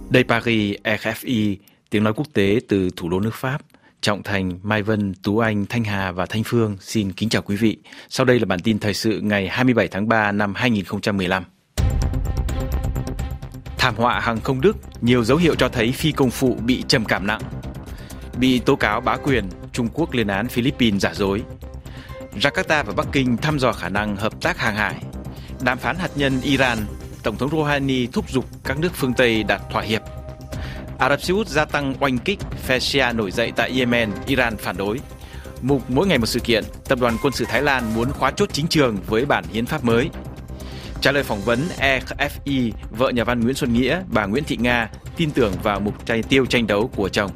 Đây Paris, RFI, tiếng nói quốc tế từ thủ đô nước Pháp. Trọng Thành, Mai Vân, Tú Anh, Thanh Hà và Thanh Phương xin kính chào quý vị. Sau đây là bản tin thời sự ngày 27 tháng 3 năm 2015. Thảm họa hàng không Đức, nhiều dấu hiệu cho thấy phi công phụ bị trầm cảm nặng. Bị tố cáo bá quyền, Trung Quốc lên án Philippines giả dối. Jakarta và Bắc Kinh thăm dò khả năng hợp tác hàng hải. Đàm phán hạt nhân Iran, Tổng thống Rouhani thúc giục các nước phương Tây đạt thỏa hiệp. Ả Rập Xê Út gia tăng oanh kích, phe Shia nổi dậy tại Yemen, Iran phản đối. Mục mỗi ngày một sự kiện, Tập đoàn Quân sự Thái Lan muốn khóa chốt chính trường với bản hiến pháp mới. Trả lời phỏng vấn RFI, vợ nhà văn Nguyễn Xuân Nghĩa, bà Nguyễn Thị Nga tin tưởng vào mục tiêu tranh đấu của chồng.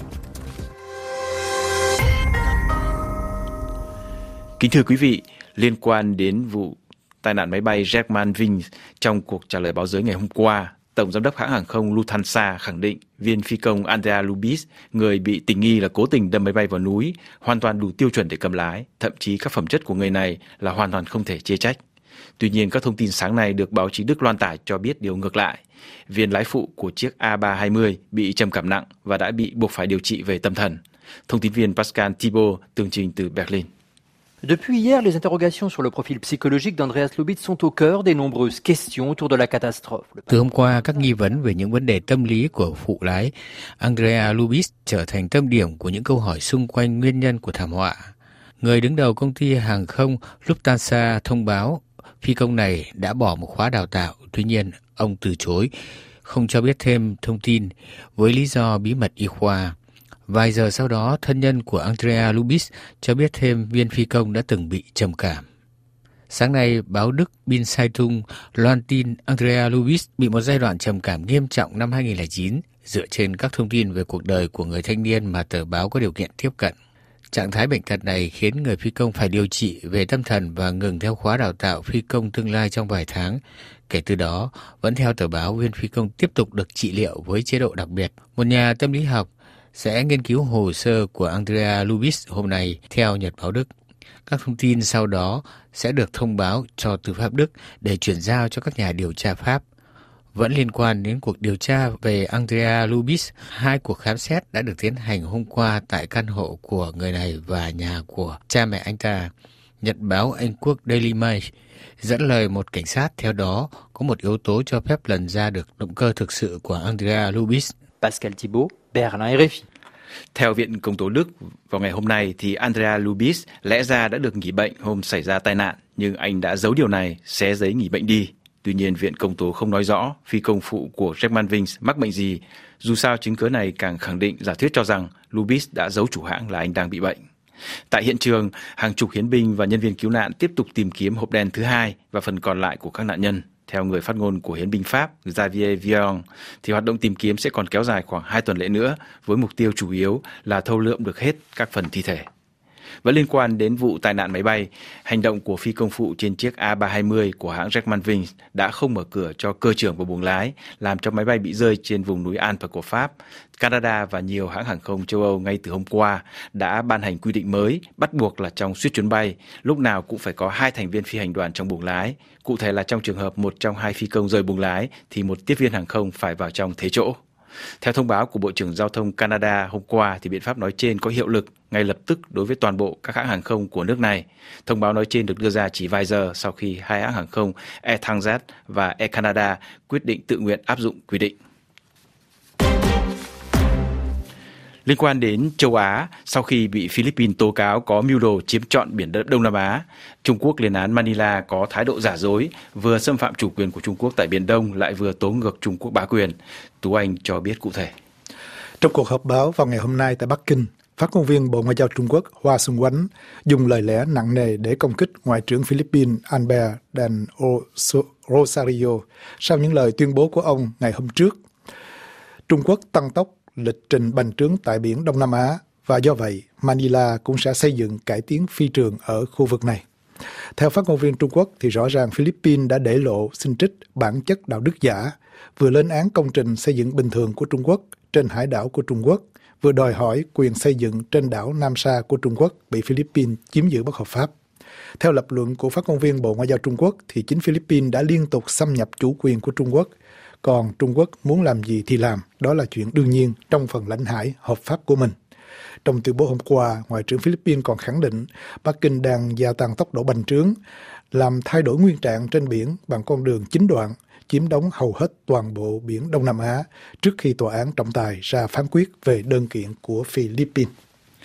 Kính thưa quý vị, liên quan đến vụ tai nạn máy bay Germanwings trong cuộc trả lời báo giới ngày hôm qua, Tổng giám đốc hãng hàng không Lufthansa khẳng định viên phi công Andrea Lubis, người bị tình nghi là cố tình đâm máy bay vào núi, hoàn toàn đủ tiêu chuẩn để cầm lái, thậm chí các phẩm chất của người này là hoàn toàn không thể chê trách. Tuy nhiên, các thông tin sáng nay được báo chí Đức loan tải cho biết điều ngược lại. Viên lái phụ của chiếc A320 bị trầm cảm nặng và đã bị buộc phải điều trị về tâm thần. Thông tin viên Pascal Thibault tường trình từ Berlin. Depuis hier, les interrogations sur le profil psychologique d'Andreas Lubitz sont au cœur des nombreuses questions autour de la catastrophe. Từ hôm qua, các nghi vấn về những vấn đề tâm lý của phụ lái Andrea Lubitz trở thành tâm điểm của những câu hỏi xung quanh nguyên nhân của thảm họa. Người đứng đầu công ty hàng không Lufthansa thông báo phi công này đã bỏ một khóa đào tạo, tuy nhiên ông từ chối không cho biết thêm thông tin với lý do bí mật y khoa. Vài giờ sau đó, thân nhân của Andrea Lubitz cho biết thêm viên phi công đã từng bị trầm cảm. Sáng nay, báo Đức Bild Zeitung loan tin Andrea Lubitz bị một giai đoạn trầm cảm nghiêm trọng năm 2009 dựa trên các thông tin về cuộc đời của người thanh niên mà tờ báo có điều kiện tiếp cận. Trạng thái bệnh tật này khiến người phi công phải điều trị về tâm thần và ngừng theo khóa đào tạo phi công tương lai trong vài tháng. Kể từ đó, vẫn theo tờ báo, viên phi công tiếp tục được trị liệu với chế độ đặc biệt. Một nhà tâm lý học sẽ nghiên cứu hồ sơ của Andrea Lubitz hôm nay, theo Nhật báo Đức. Các thông tin sau đó sẽ được thông báo cho tư pháp Đức để chuyển giao cho các nhà điều tra Pháp. Vẫn liên quan đến cuộc điều tra về Andrea Lubitz, 2 cuộc khám xét đã được tiến hành hôm qua tại căn hộ của người này và nhà của cha mẹ anh ta. Nhật báo Anh Quốc Daily Mail dẫn lời một cảnh sát, theo đó có một yếu tố cho phép lần ra được động cơ thực sự của Andrea Lubitz. Pascal Thibault, Berlin, RFI. Theo Viện Công tố Đức, vào ngày hôm nay thì Andrea Lubitz lẽ ra đã được nghỉ bệnh hôm xảy ra tai nạn, nhưng anh đã giấu điều này, xé giấy nghỉ bệnh đi. Tuy nhiên, Viện Công tố không nói rõ phi công phụ của Germanwings mắc bệnh gì. Dù sao, chứng cứ này càng khẳng định giả thuyết cho rằng Lubitz đã giấu chủ hãng là anh đang bị bệnh. Tại hiện trường, hàng chục hiến binh và nhân viên cứu nạn tiếp tục tìm kiếm hộp đen thứ hai và phần còn lại của các nạn nhân. Theo người phát ngôn của hiến binh Pháp Xavier Vion, thì hoạt động tìm kiếm sẽ còn kéo dài khoảng 2 tuần lễ nữa, với mục tiêu chủ yếu là thâu lượm được hết các phần thi thể. Vẫn liên quan đến vụ tai nạn máy bay, hành động của phi công phụ trên chiếc A320 của hãng Germanwings đã không mở cửa cho cơ trưởng và buồng lái, làm cho máy bay bị rơi trên vùng núi Alpes của Pháp. Canada và nhiều hãng hàng không châu Âu ngay từ hôm qua đã ban hành quy định mới, bắt buộc là trong suốt chuyến bay, lúc nào cũng phải có 2 thành viên phi hành đoàn trong buồng lái. Cụ thể là trong trường hợp một trong 2 phi công rời buồng lái, thì một tiếp viên hàng không phải vào trong thế chỗ. Theo thông báo của Bộ trưởng Giao thông Canada hôm qua, thì biện pháp nói trên có hiệu lực ngay lập tức đối với toàn bộ các hãng hàng không của nước này. Thông báo nói trên được đưa ra chỉ vài giờ sau khi 2 hãng hàng không Air Transat và Air Canada quyết định tự nguyện áp dụng quy định. Liên quan đến châu Á, sau khi bị Philippines tố cáo có mưu đồ chiếm trọn biển Đông Nam Á, Trung Quốc lên án Manila có thái độ giả dối, vừa xâm phạm chủ quyền của Trung Quốc tại Biển Đông lại vừa tố ngược Trung Quốc bá quyền. Tú Anh cho biết cụ thể. Trong cuộc họp báo vào ngày hôm nay tại Bắc Kinh, phát ngôn viên Bộ Ngoại giao Trung Quốc Hoa Xuân Oánh dùng lời lẽ nặng nề để công kích Ngoại trưởng Philippines Albert del Rosario sau những lời tuyên bố của ông ngày hôm trước. Trung Quốc tăng tốc lịch trình bành trướng tại biển Đông Nam Á và do vậy Manila cũng sẽ xây dựng cải tiến phi trường ở khu vực này. Theo phát ngôn viên Trung Quốc thì rõ ràng Philippines đã để lộ xin trích bản chất đạo đức giả, vừa lên án công trình xây dựng bình thường của Trung Quốc trên hải đảo của Trung Quốc, vừa đòi hỏi quyền xây dựng trên đảo Nam Sa của Trung Quốc bị Philippines chiếm giữ bất hợp pháp. Theo lập luận của phát ngôn viên Bộ Ngoại giao Trung Quốc thì chính Philippines đã liên tục xâm nhập chủ quyền của Trung Quốc, còn Trung Quốc muốn làm gì thì làm, đó là chuyện đương nhiên trong phần lãnh hải hợp pháp của mình. Trong tuyên bố hôm qua, Ngoại trưởng Philippines còn khẳng định Bắc Kinh đang gia tăng tốc độ bành trướng, làm thay đổi nguyên trạng trên biển bằng con đường 9 đoạn, chiếm đóng hầu hết toàn bộ biển Đông Nam Á trước khi tòa án trọng tài ra phán quyết về đơn kiện của Philippines.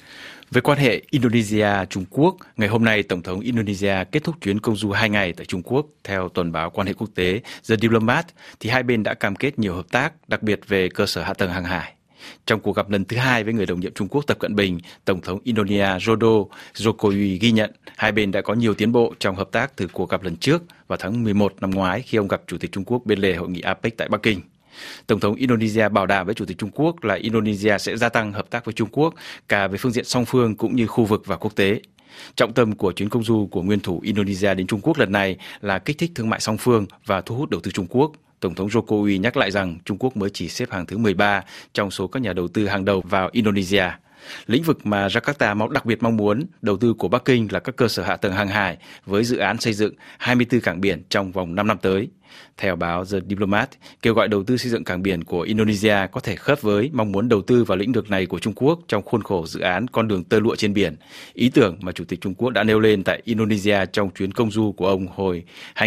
Về quan hệ Indonesia-Trung Quốc, ngày hôm nay, Tổng thống Indonesia kết thúc chuyến công du 2 ngày tại Trung Quốc. Theo tuần báo quan hệ quốc tế The Diplomat, thì hai bên đã cam kết nhiều hợp tác, đặc biệt về cơ sở hạ tầng hàng hải. Trong cuộc gặp lần thứ 2 với người đồng nhiệm Trung Quốc Tập Cận Bình, Tổng thống Indonesia Joko Widodo ghi nhận hai bên đã có nhiều tiến bộ trong hợp tác từ cuộc gặp lần trước vào tháng 11 năm ngoái khi ông gặp Chủ tịch Trung Quốc bên lề hội nghị APEC tại Bắc Kinh. Tổng thống Indonesia bảo đảm với Chủ tịch Trung Quốc là Indonesia sẽ gia tăng hợp tác với Trung Quốc cả về phương diện song phương cũng như khu vực và quốc tế. Trọng tâm của chuyến công du của nguyên thủ Indonesia đến Trung Quốc lần này là kích thích thương mại song phương và thu hút đầu tư Trung Quốc. Tổng thống Joko Widodo nhắc lại rằng Trung Quốc mới chỉ xếp hạng thứ 13 trong số các nhà đầu tư hàng đầu vào Indonesia. Lĩnh vực mà Jakarta đặc biệt mong muốn đầu tư của Bắc Kinh là các cơ sở hạ tầng hàng hải với dự án xây dựng 24 cảng biển trong vòng 5 năm tới. Theo báo The Diplomat, kêu gọi đầu tư xây dựng cảng biển của Indonesia có thể khớp với mong muốn đầu tư vào lĩnh vực này của Trung Quốc trong khuôn khổ dự án con đường tơ lụa trên biển, ý tưởng mà Chủ tịch Trung Quốc đã nêu lên tại Indonesia trong chuyến công du của ông hồi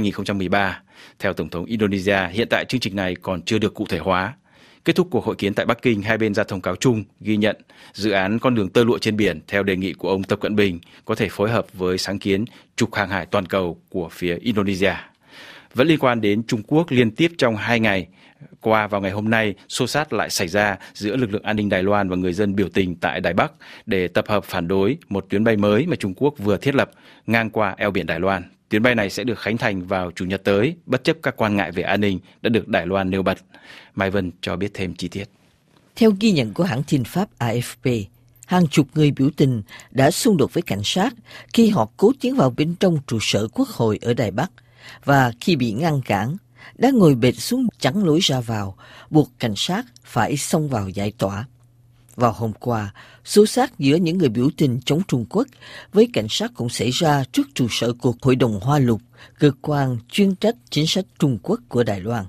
2013. Theo Tổng thống Indonesia, hiện tại chương trình này còn chưa được cụ thể hóa. Kết thúc cuộc hội kiến tại Bắc Kinh, hai bên ra thông cáo chung ghi nhận dự án con đường tơ lụa trên biển theo đề nghị của ông Tập Cận Bình có thể phối hợp với sáng kiến trục hàng hải toàn cầu của phía Indonesia. Vẫn liên quan đến Trung Quốc, liên tiếp trong 2 ngày qua vào ngày hôm nay, xô xát lại xảy ra giữa lực lượng an ninh Đài Loan và người dân biểu tình tại Đài Bắc để tập hợp phản đối một tuyến bay mới mà Trung Quốc vừa thiết lập ngang qua eo biển Đài Loan. Tuyến bay này sẽ được khánh thành vào Chủ nhật tới, bất chấp các quan ngại về an ninh đã được Đài Loan nêu bật. Mai Vân cho biết thêm chi tiết. Theo ghi nhận của hãng tin Pháp AFP, hàng chục người biểu tình đã xung đột với cảnh sát khi họ cố tiến vào bên trong trụ sở Quốc hội ở Đài Bắc và khi bị ngăn cản, đã ngồi bệt xuống chắn lối ra vào, buộc cảnh sát phải xông vào giải tỏa. Vào hôm qua, xô xát giữa những người biểu tình chống Trung Quốc với cảnh sát cũng xảy ra trước trụ sở của Hội đồng Hoa Lục, cơ quan chuyên trách chính sách Trung Quốc của Đài Loan.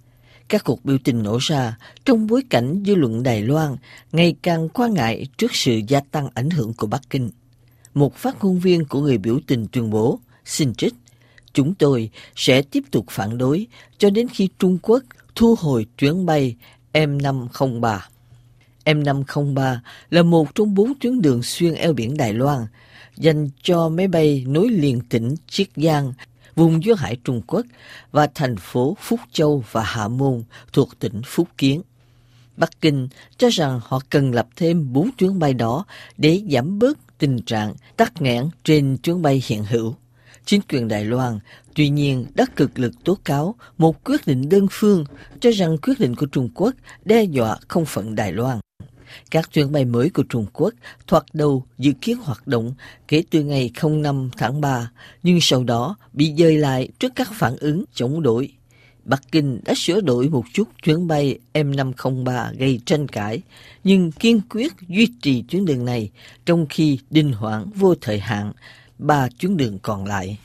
Các cuộc biểu tình nổ ra trong bối cảnh dư luận Đài Loan ngày càng quan ngại trước sự gia tăng ảnh hưởng của Bắc Kinh. Một phát ngôn viên của người biểu tình tuyên bố, xin trích, chúng tôi sẽ tiếp tục phản đối cho đến khi Trung Quốc thu hồi chuyến bay M503. M503 là một trong 4 tuyến đường xuyên eo biển Đài Loan dành cho máy bay nối liền tỉnh Chiết Giang, vùng duyên hải Trung Quốc và thành phố Phúc Châu và Hạ Môn thuộc tỉnh Phúc Kiến. Bắc Kinh cho rằng họ cần lập thêm 4 chuyến bay đó để giảm bớt tình trạng tắc nghẽn trên chuyến bay hiện hữu. Chính quyền Đài Loan tuy nhiên đã cực lực tố cáo một quyết định đơn phương, cho rằng quyết định của Trung Quốc đe dọa không phận Đài Loan. Các chuyến bay mới của Trung Quốc thoạt đầu dự kiến hoạt động kể từ ngày 05 tháng 3, nhưng sau đó bị dời lại trước các phản ứng chống đối. Bắc Kinh đã sửa đổi một chút chuyến bay M503 gây tranh cãi, nhưng kiên quyết duy trì tuyến đường này, trong khi đình hoãn vô thời hạn 3 tuyến đường còn lại.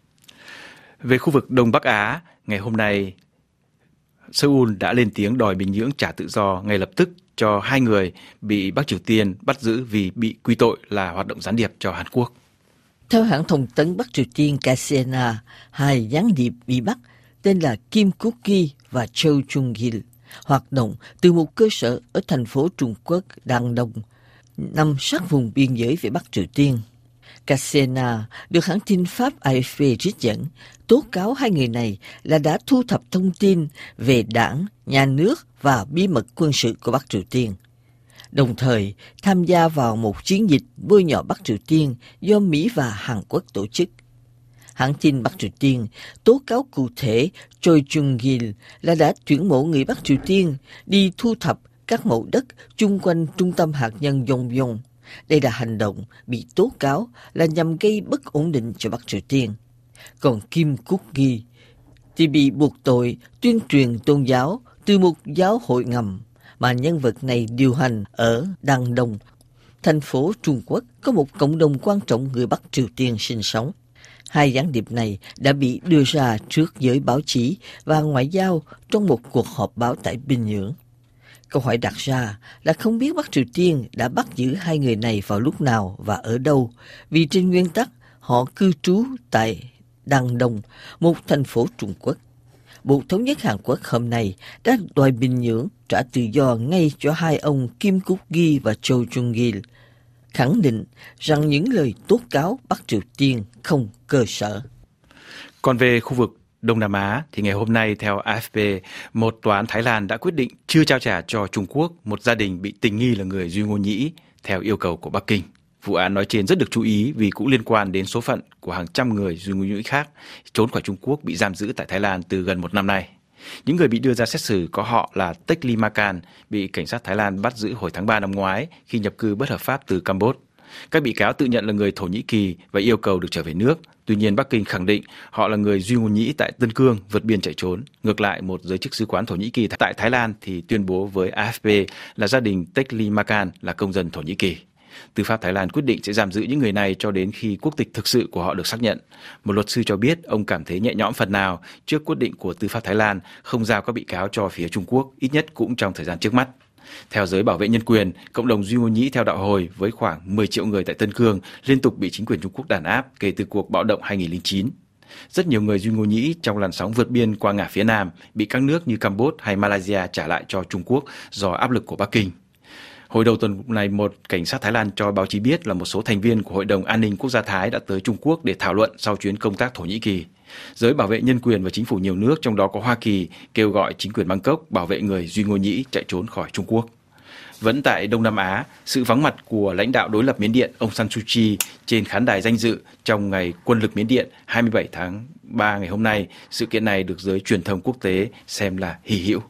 Về khu vực Đông Bắc Á, ngày hôm nay, Seoul đã lên tiếng đòi Bình Nhưỡng trả tự do ngay lập tức cho 2 người bị Bắc Triều Tiên bắt giữ vì bị quy tội là hoạt động gián điệp cho Hàn Quốc. Theo hãng thông tấn Bắc Triều Tiên KCNA, 2 gián điệp bị bắt tên là Kim Kuk-ki và Châu Chung-gil hoạt động từ một cơ sở ở thành phố Trung Quốc Đan Đông, nằm sát vùng biên giới với Bắc Triều Tiên. KCNA được hãng tin Pháp AFP trích dẫn tố cáo 2 người này là đã thu thập thông tin về đảng, nhà nước và bí mật quân sự của Bắc Triều Tiên, đồng thời tham gia vào một chiến dịch bôi nhọ Bắc Triều Tiên do Mỹ và Hàn Quốc tổ chức. Hãng tin Bắc Triều Tiên tố cáo cụ thể Choi Chung-gil là đã tuyển mộ người Bắc Triều Tiên đi thu thập các mẫu đất chung quanh trung tâm hạt nhân Yongbyon. Đây là hành động bị tố cáo là nhằm gây bất ổn định cho Bắc Triều Tiên. Còn Kim Kuk-ki thì bị buộc tội tuyên truyền tôn giáo từ một giáo hội ngầm mà nhân vật này điều hành ở Đan Đông, thành phố Trung Quốc có một cộng đồng quan trọng người Bắc Triều Tiên sinh sống. Hai gián điệp này đã bị đưa ra trước giới báo chí và ngoại giao trong một cuộc họp báo tại Bình Nhưỡng. Câu hỏi đặt ra là không biết Bắc Triều Tiên đã bắt giữ hai người này vào lúc nào và ở đâu, vì trên nguyên tắc họ cư trú tại Đăng Đông, một thành phố Trung Quốc. Bộ Thống nhất Hàn Quốc hôm nay đã đòi Bình Nhưỡng trả tự do ngay cho hai ông Kim Kuk-gi và Cho Jung-gil, khẳng định rằng những lời tố cáo Bắc Triều Tiên không cơ sở. Còn về khu vực Đông Nam Á thì ngày hôm nay theo AFP, một tòa án Thái Lan đã quyết định chưa trao trả cho Trung Quốc một gia đình bị tình nghi là người Duy Ngô Nhĩ theo yêu cầu của Bắc Kinh. Vụ án nói trên rất được chú ý vì cũng liên quan đến số phận của hàng trăm người Duy Ngô Nhĩ khác trốn khỏi Trung Quốc bị giam giữ tại Thái Lan từ gần một năm nay. Những người bị đưa ra xét xử có họ là Teck Makan, bị cảnh sát Thái Lan bắt giữ hồi tháng 3 năm ngoái khi nhập cư bất hợp pháp từ Campuchia. Các bị cáo tự nhận là người Thổ Nhĩ Kỳ và yêu cầu được trở về nước. Tuy nhiên, Bắc Kinh khẳng định họ là người Duy Ngô Nhĩ tại Tân Cương vượt biên chạy trốn. Ngược lại, một giới chức sứ quán Thổ Nhĩ Kỳ tại Thái Lan thì tuyên bố với AFP là gia đình Teck Makan là công dân Thổ Nhĩ Kỳ. Tư pháp Thái Lan quyết định sẽ giam giữ những người này cho đến khi quốc tịch thực sự của họ được xác nhận. Một luật sư cho biết ông cảm thấy nhẹ nhõm phần nào trước quyết định của tư pháp Thái Lan không giao các bị cáo cho phía Trung Quốc, ít nhất cũng trong thời gian trước mắt. Theo giới bảo vệ nhân quyền, cộng đồng Duy Ngô Nhĩ theo đạo Hồi với khoảng 10 triệu người tại Tân Cương liên tục bị chính quyền Trung Quốc đàn áp kể từ cuộc bạo động 2009. Rất nhiều người Duy Ngô Nhĩ trong làn sóng vượt biên qua ngả phía Nam bị các nước như Campuchia hay Malaysia trả lại cho Trung Quốc do áp lực của Bắc Kinh. Hồi đầu tuần này, một cảnh sát Thái Lan cho báo chí biết là một số thành viên của Hội đồng An ninh Quốc gia Thái đã tới Trung Quốc để thảo luận sau chuyến công tác Thổ Nhĩ Kỳ. Giới bảo vệ nhân quyền và chính phủ nhiều nước, trong đó có Hoa Kỳ, kêu gọi chính quyền Bangkok bảo vệ người Duy Ngô Nhĩ chạy trốn khỏi Trung Quốc. Vẫn tại Đông Nam Á, sự vắng mặt của lãnh đạo đối lập Miến Điện ông San Suu Kyi trên khán đài danh dự trong ngày quân lực Miến Điện 27 tháng 3 ngày hôm nay, sự kiện này được giới truyền thông quốc tế xem là hy hữu.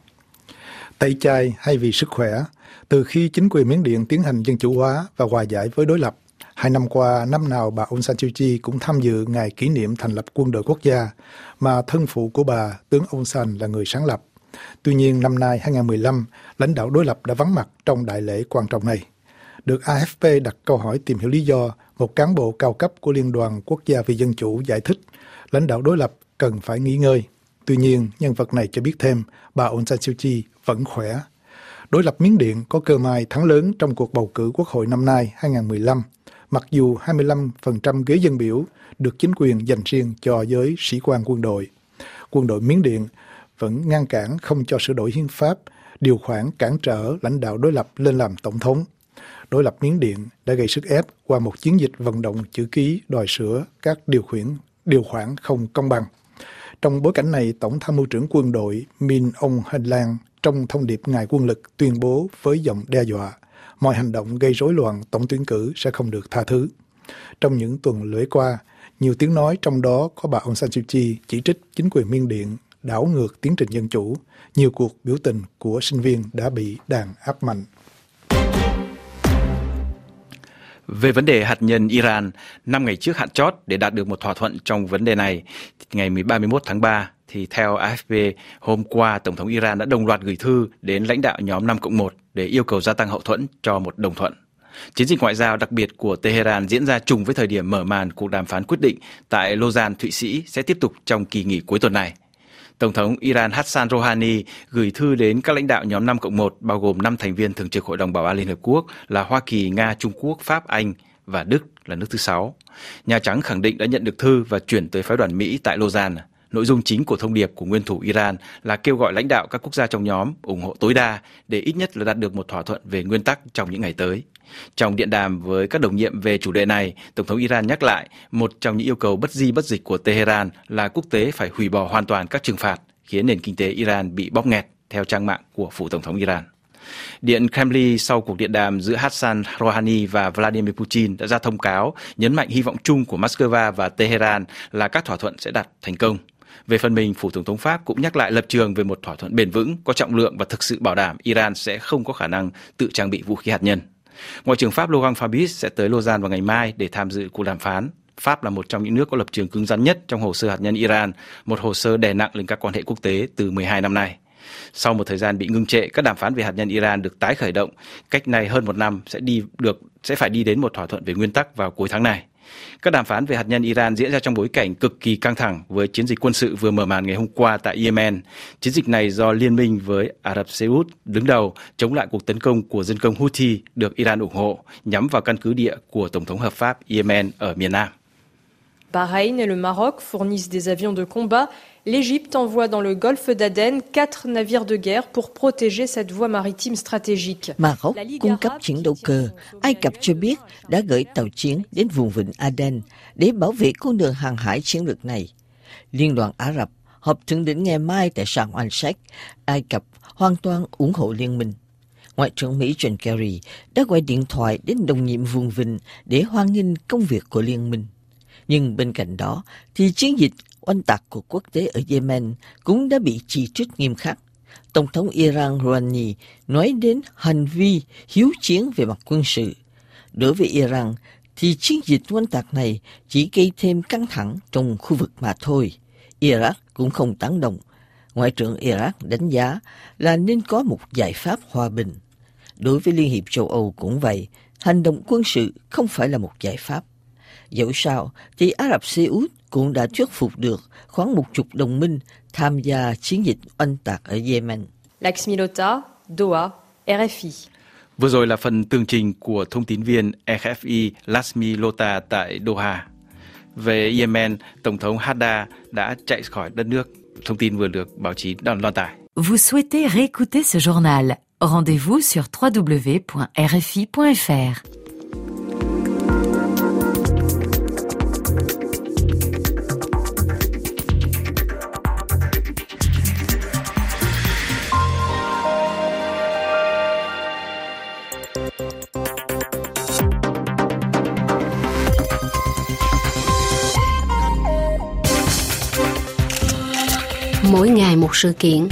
Tẩy chay hay vì sức khỏe? Từ khi chính quyền Miến Điện tiến hành dân chủ hóa và hòa giải với đối lập, 2 năm qua, năm nào bà Aung San Suu Kyi cũng tham dự ngày kỷ niệm thành lập quân đội quốc gia, mà thân phụ của bà, tướng Aung San là người sáng lập. Tuy nhiên, năm nay 2015, lãnh đạo đối lập đã vắng mặt trong đại lễ quan trọng này. Được AFP đặt câu hỏi tìm hiểu lý do, một cán bộ cao cấp của Liên đoàn Quốc gia vì Dân chủ giải thích lãnh đạo đối lập cần phải nghỉ ngơi. Tuy nhiên, nhân vật này cho biết thêm bà Aung San Suu Kyi vẫn khỏe. Đối lập Miến Điện có cơ may thắng lớn trong cuộc bầu cử quốc hội năm nay 2015, mặc dù 25% ghế dân biểu được chính quyền dành riêng cho giới sĩ quan quân đội. Quân đội Miến Điện vẫn ngăn cản không cho sửa đổi hiến pháp, điều khoản cản trở lãnh đạo đối lập lên làm tổng thống. Đối lập Miến Điện đã gây sức ép qua một chiến dịch vận động chữ ký đòi sửa các điều khoản không công bằng. Trong bối cảnh này, Tổng tham mưu trưởng quân đội Min Aung Hlaing trong thông điệp ngày quân lực tuyên bố với giọng đe dọa, mọi hành động gây rối loạn tổng tuyển cử sẽ không được tha thứ. Trong những tuần lễ qua, nhiều tiếng nói trong đó có bà Aung San Suu Kyi chỉ trích chính quyền Miến Điện đảo ngược tiến trình dân chủ. Nhiều cuộc biểu tình của sinh viên đã bị đàn áp mạnh. Về vấn đề hạt nhân Iran, 5 ngày trước hạn chót để đạt được một thỏa thuận trong vấn đề này, ngày 31 tháng 3, thì theo AFP, hôm qua Tổng thống Iran đã đồng loạt gửi thư đến lãnh đạo nhóm 5+1 để yêu cầu gia tăng hậu thuẫn cho một đồng thuận. Chiến dịch ngoại giao đặc biệt của Tehran diễn ra trùng với thời điểm mở màn cuộc đàm phán quyết định tại Lausanne, Thụy Sĩ sẽ tiếp tục trong kỳ nghỉ cuối tuần này. Tổng thống Iran Hassan Rouhani gửi thư đến các lãnh đạo nhóm 5+1 bao gồm 5 thành viên thường trực Hội đồng Bảo an Liên Hợp Quốc là Hoa Kỳ, Nga, Trung Quốc, Pháp, Anh và Đức là nước thứ 6. Nhà Trắng khẳng định đã nhận được thư và chuyển tới phái đoàn Mỹ tại Lausanne. Nội dung chính của thông điệp của nguyên thủ Iran là kêu gọi lãnh đạo các quốc gia trong nhóm ủng hộ tối đa để ít nhất là đạt được một thỏa thuận về nguyên tắc trong những ngày tới. Trong điện đàm với các đồng nhiệm về chủ đề này, Tổng thống Iran nhắc lại một trong những yêu cầu bất di bất dịch của Tehran là quốc tế phải hủy bỏ hoàn toàn các trừng phạt khiến nền kinh tế Iran bị bóp nghẹt, theo trang mạng của phủ Tổng thống Iran. Điện Kremlin sau cuộc điện đàm giữa Hassan Rouhani và Vladimir Putin đã ra thông cáo nhấn mạnh hy vọng chung của Moscow và Tehran là các thỏa thuận sẽ đạt thành công. Về phần mình, phủ Tổng thống Pháp cũng nhắc lại lập trường về một thỏa thuận bền vững, có trọng lượng và thực sự bảo đảm Iran sẽ không có khả năng tự trang bị vũ khí hạt nhân. Ngoại trưởng Pháp Laurent Fabius sẽ tới Lausanne vào ngày mai để tham dự cuộc đàm phán. Pháp là một trong những nước có lập trường cứng rắn nhất trong hồ sơ hạt nhân Iran, một hồ sơ đè nặng lên các quan hệ quốc tế từ 12 năm nay. Sau một thời gian bị ngưng trệ, các đàm phán về hạt nhân Iran được tái khởi động. Cách này hơn một năm sẽ phải đi đến một thỏa thuận về nguyên tắc vào cuối tháng này. Các đàm phán về hạt nhân Iran diễn ra trong bối cảnh cực kỳ căng thẳng với chiến dịch quân sự vừa mở màn ngày hôm qua tại Yemen. Chiến dịch này do liên minh với Ả Rập Xê Út đứng đầu chống lại cuộc tấn công của dân công Houthi được Iran ủng hộ nhắm vào căn cứ địa của Tổng thống hợp pháp Yemen ở miền Nam. Bahreïn et le Maroc fournissent des avions de combat. L'Égypte envoie dans le golfe d'Aden 4 navires de guerre pour protéger cette voie maritime stratégique. Maroc cung cấp chiến đấu cơ. Ai Cập cho biết đã gửi tàu chiến đến vùng vịnh Aden để bảo vệ con đường hàng hải chiến lược này. Liên đoàn Ả Rập họp thượng đỉnh ngày mai tại Sharm el-Sheikh. Ai Cập hoàn toàn ủng hộ liên minh. Ngoại trưởng Mỹ John Kerry đã gọi điện thoại đến đồng nhiệm vùng vịnh để hoan nghênh công việc của liên minh. Nhưng bên cạnh đó thì chiến dịch oanh tạc của quốc tế ở Yemen cũng đã bị chỉ trích nghiêm khắc. Tổng thống Iran Rouhani nói đến hành vi hiếu chiến về mặt quân sự. Đối với Iran thì chiến dịch oanh tạc này chỉ gây thêm căng thẳng trong khu vực mà thôi. Iraq cũng không tán đồng. Ngoại trưởng Iraq đánh giá là nên có một giải pháp hòa bình. Đối với Liên hiệp châu Âu cũng vậy, hành động quân sự không phải là một giải pháp. Dẫu sao thì Ả Rập Xê Út cũng đã thuyết phục được khoảng 10 đồng minh tham gia chiến dịch oanh tạc ở Yemen. Laxmi Lotta, Doha, RFI. Vừa rồi là phần tường trình của thông tin viên RFI Laxmi Lotta tại Doha. Về Yemen, Tổng thống Haddad đã chạy khỏi đất nước. Thông tin vừa được báo chí loan tải. Vous souhaitez réécouter ce journal? Rendez-vous sur www.rfi.fr. Mỗi ngày một sự kiện.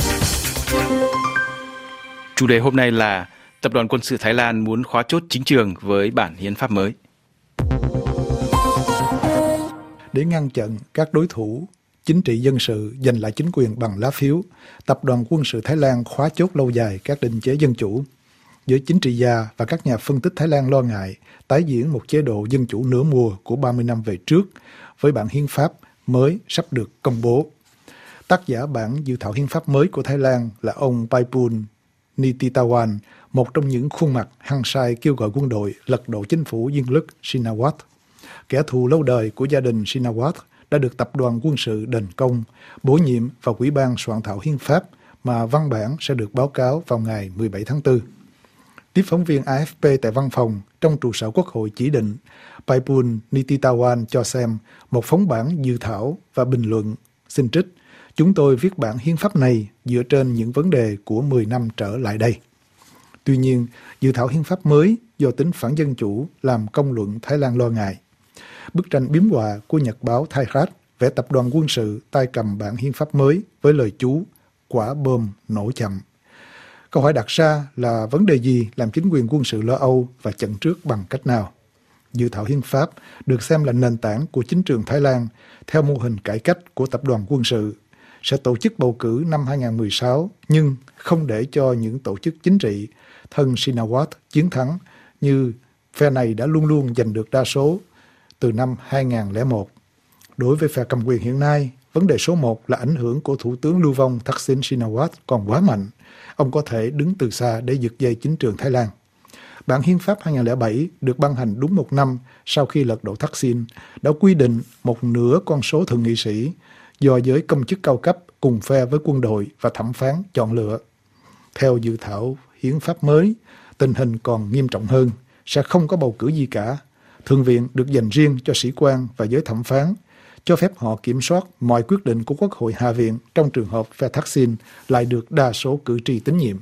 Chủ đề hôm nay là Tập đoàn Quân sự Thái Lan muốn khóa chốt chính trường với bản hiến pháp mới. Để ngăn chặn các đối thủ chính trị dân sự giành lại chính quyền bằng lá phiếu, Tập đoàn Quân sự Thái Lan khóa chốt lâu dài các định chế dân chủ. Giới chính trị gia và các nhà phân tích Thái Lan lo ngại tái diễn một chế độ dân chủ nửa mùa của 30 năm về trước với bản hiến pháp mới sắp được công bố. Tác giả bản dự thảo hiến pháp mới của Thái Lan là ông Paipul Nititawan, một trong những khuôn mặt hăng say kêu gọi quân đội lật đổ chính phủ dân lực Shinawatra. Kẻ thù lâu đời của gia đình Shinawatra đã được tập đoàn quân sự đền công, bổ nhiệm vào Ủy ban soạn thảo hiến pháp mà văn bản sẽ được báo cáo vào ngày 17 tháng 4. Tiếp phóng viên AFP tại văn phòng trong trụ sở Quốc hội chỉ định, Paipul Nititawan cho xem một phóng bản dự thảo và bình luận, xin trích: "Chúng tôi viết bản hiến pháp này dựa trên những vấn đề của 10 năm trở lại đây." Tuy nhiên, dự thảo hiến pháp mới do tính phản dân chủ làm công luận Thái Lan lo ngại. Bức tranh biếm họa của nhật báo Thairat vẽ tập đoàn quân sự tay cầm bản hiến pháp mới với lời chú "quả bom nổ chậm". Câu hỏi đặt ra là vấn đề gì làm chính quyền quân sự lo âu và chặn trước bằng cách nào? Dự thảo hiến pháp được xem là nền tảng của chính trường Thái Lan theo mô hình cải cách của tập đoàn quân sự, sẽ tổ chức bầu cử năm 2016 nhưng không để cho những tổ chức chính trị thân Shinawatra chiến thắng như phe này đã luôn luôn giành được đa số từ năm 2001. Đối với phe cầm quyền hiện nay, vấn đề số 1 là ảnh hưởng của Thủ tướng lưu vong Thaksin Shinawatra còn quá mạnh. Ông có thể đứng từ xa để giật dây chính trường Thái Lan. Bản hiến pháp 2007 được ban hành đúng một năm sau khi lật đổ Thaksin đã quy định một nửa con số thượng nghị sĩ do giới công chức cao cấp cùng phe với quân đội và thẩm phán chọn lựa. Theo dự thảo hiến pháp mới, tình hình còn nghiêm trọng hơn, sẽ không có bầu cử gì cả. Thượng viện được dành riêng cho sĩ quan và giới thẩm phán, cho phép họ kiểm soát mọi quyết định của Quốc hội Hạ viện trong trường hợp phe Thaksin lại được đa số cử tri tín nhiệm.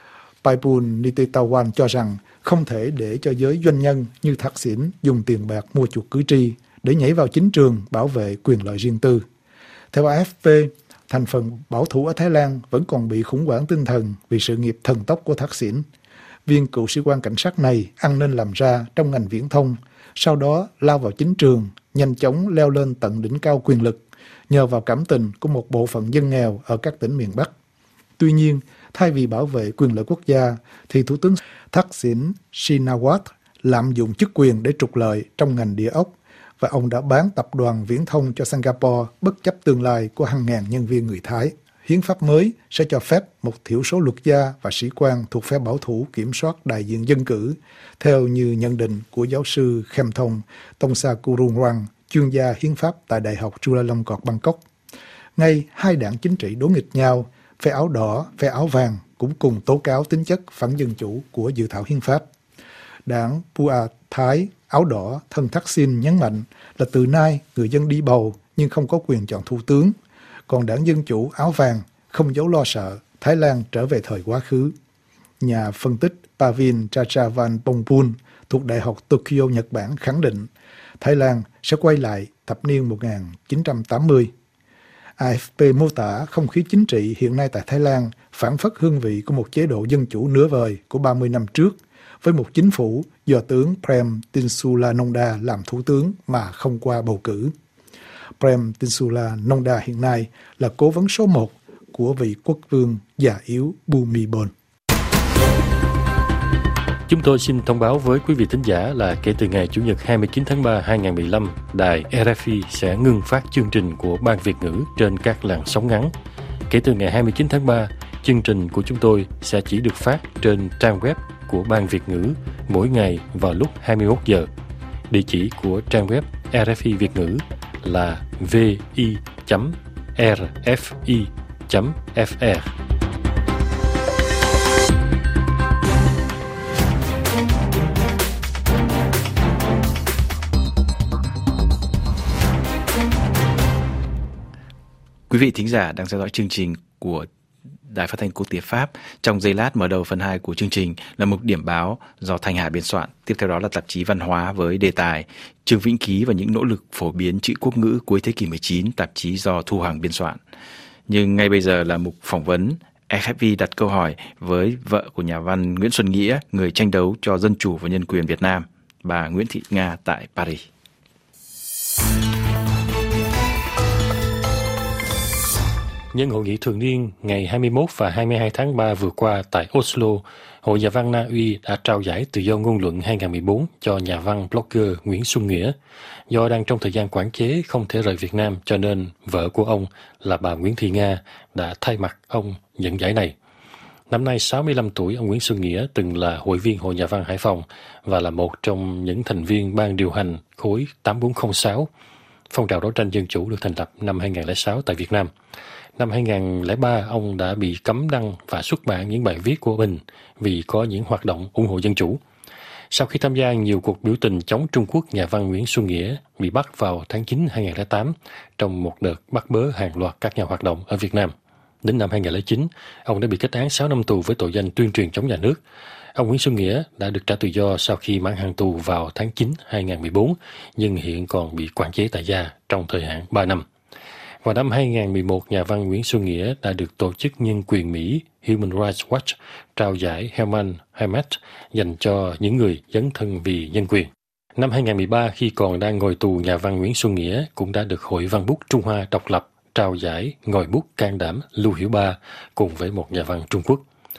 Paipul Nititawan cho rằng không thể để cho giới doanh nhân như Thaksin dùng tiền bạc mua chuộc cử tri để nhảy vào chính trường bảo vệ quyền lợi riêng tư. Theo AFP, thành phần bảo thủ ở Thái Lan vẫn còn bị khủng hoảng tinh thần vì sự nghiệp thần tốc của Thaksin. Viên cựu sĩ quan cảnh sát này ăn nên làm ra trong ngành viễn thông, sau đó lao vào chính trường, nhanh chóng leo lên tận đỉnh cao quyền lực, nhờ vào cảm tình của một bộ phận dân nghèo ở các tỉnh miền Bắc. Tuy nhiên, thay vì bảo vệ quyền lợi quốc gia, thì Thủ tướng Thaksin Shinawatra lạm dụng chức quyền để trục lợi trong ngành địa ốc và ông đã bán tập đoàn viễn thông cho Singapore bất chấp tương lai của hàng ngàn nhân viên người Thái. Hiến pháp mới sẽ cho phép một thiểu số luật gia và sĩ quan thuộc phe bảo thủ kiểm soát đại diện dân cử, theo như nhận định của giáo sư Khamthong Tongsakurungrang, chuyên gia hiến pháp tại Đại học Chulalongkorn Bangkok. Ngay hai đảng chính trị đối nghịch nhau, phe áo đỏ, phe áo vàng cũng cùng tố cáo tính chất phản dân chủ của dự thảo hiến pháp. Đảng Pheu Thai áo đỏ thân Thaksin nhấn mạnh là từ nay người dân đi bầu nhưng không có quyền chọn thủ tướng. Còn đảng Dân Chủ áo vàng không giấu lo sợ Thái Lan trở về thời quá khứ. Nhà phân tích Pavin Chachavanpongpun thuộc Đại học Tokyo, Nhật Bản khẳng định Thái Lan sẽ quay lại thập niên 1980. AFP mô tả không khí chính trị hiện nay tại Thái Lan phản phất hương vị của một chế độ dân chủ nửa vời của 30 năm trước, với một chính phủ do tướng Prem Tinsulanonda làm thủ tướng mà không qua bầu cử. Prem Tinsulanonda hiện nay là cố vấn số 1 của vị quốc vương già yếu Bhumibol. Chúng tôi xin thông báo với quý vị thính giả là kể từ ngày Chủ nhật 29 tháng 3 2015, đài RFI sẽ ngừng phát chương trình của Ban Việt ngữ trên các làn sóng ngắn. Kể từ ngày 29 tháng 3, chương trình của chúng tôi sẽ chỉ được phát trên trang web của Ban Việt ngữ mỗi ngày vào lúc 21 giờ. Địa chỉ của trang web RFI Việt ngữ là vi.rfi.fr. Quý vị thính giả đang theo dõi chương trình của Đài Phát thanh Quốc tế Pháp. Trong giây lát mở đầu phần 2 của chương trình là mục điểm báo do Thanh Hà biên soạn. Tiếp theo đó là tạp chí Văn hóa với đề tài Trương Vĩnh Ký và những nỗ lực phổ biến chữ quốc ngữ cuối thế kỷ 19, tạp chí do Thu Hoàng biên soạn. Nhưng ngay bây giờ là mục phỏng vấn. RFI đặt câu hỏi với vợ của nhà văn Nguyễn Xuân Nghĩa, người tranh đấu cho dân chủ và nhân quyền Việt Nam, bà Nguyễn Thị Nga tại Paris. Nhân hội nghị thường niên ngày 21 và 22 tháng 3 vừa qua tại Oslo, Hội Nhà văn Na Uy đã trao giải Tự do ngôn luận 2014 cho nhà văn blogger Nguyễn Xuân Nghĩa. Do đang trong thời gian quản chế không thể rời Việt Nam, cho nên vợ của ông là bà Nguyễn Thị Nga đã thay mặt ông nhận giải này. Năm nay 65 tuổi, ông Nguyễn Xuân Nghĩa từng là hội viên Hội Nhà văn Hải Phòng và là một trong những thành viên ban điều hành khối 8406. Phong trào đấu tranh dân chủ được thành lập năm 2006 tại Việt Nam. Năm 2003, ông đã bị cấm đăng và xuất bản những bài viết của mình vì có những hoạt động ủng hộ dân chủ. Sau khi tham gia nhiều cuộc biểu tình chống Trung Quốc, nhà văn Nguyễn Xuân Nghĩa bị bắt vào tháng 9 2008 trong một đợt bắt bớ hàng loạt các nhà hoạt động ở Việt Nam. Đến năm 2009, ông đã bị kết án 6 năm tù với tội danh tuyên truyền chống nhà nước. Ông Nguyễn Xuân Nghĩa đã được trả tự do sau khi mãn hạn tù vào tháng 9 2014, nhưng hiện còn bị quản chế tại gia trong thời hạn 3 năm. Vào năm 2011, nhà văn Nguyễn Xuân Nghĩa đã được Tổ chức Nhân quyền Mỹ Human Rights Watch trao giải Herman Hermet dành cho những người dấn thân vì nhân quyền. Năm 2013, khi còn đang ngồi tù, nhà văn Nguyễn Xuân Nghĩa cũng đã được Hội Văn bút Trung Hoa độc lập trao giải Ngòi bút can đảm Lưu Hiểu Ba cùng với một nhà văn Trung Quốc.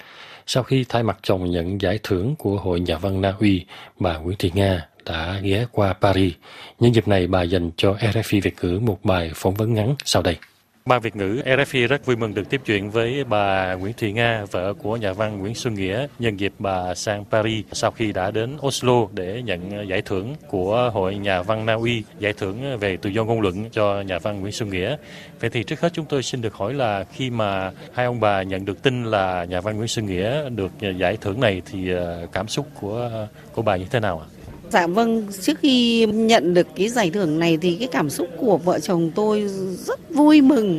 Sau khi thay mặt chồng nhận giải thưởng của Hội Nhà văn Na Uy, bà Nguyễn Thị Nga đã ghé qua Paris. Nhân dịp này, bà dành cho RFI Việt ngữ một bài phỏng vấn ngắn sau đây. Ban Việt ngữ RFI rất vui mừng được tiếp chuyện với bà Nguyễn Thị Nga, vợ của nhà văn Nguyễn Xuân Nghĩa, nhân dịp bà sang Paris sau khi đã đến Oslo để nhận giải thưởng của Hội Nhà văn Na Uy, giải thưởng về tự do ngôn luận cho nhà văn Nguyễn Xuân Nghĩa. Vậy thì trước hết chúng tôi xin được hỏi là khi mà hai ông bà nhận được tin là nhà văn Nguyễn Xuân Nghĩa được giải thưởng này thì cảm xúc của bà như thế nào ạ? Dạ vâng, trước khi nhận được cái giải thưởng này thì cái cảm xúc của vợ chồng tôi rất vui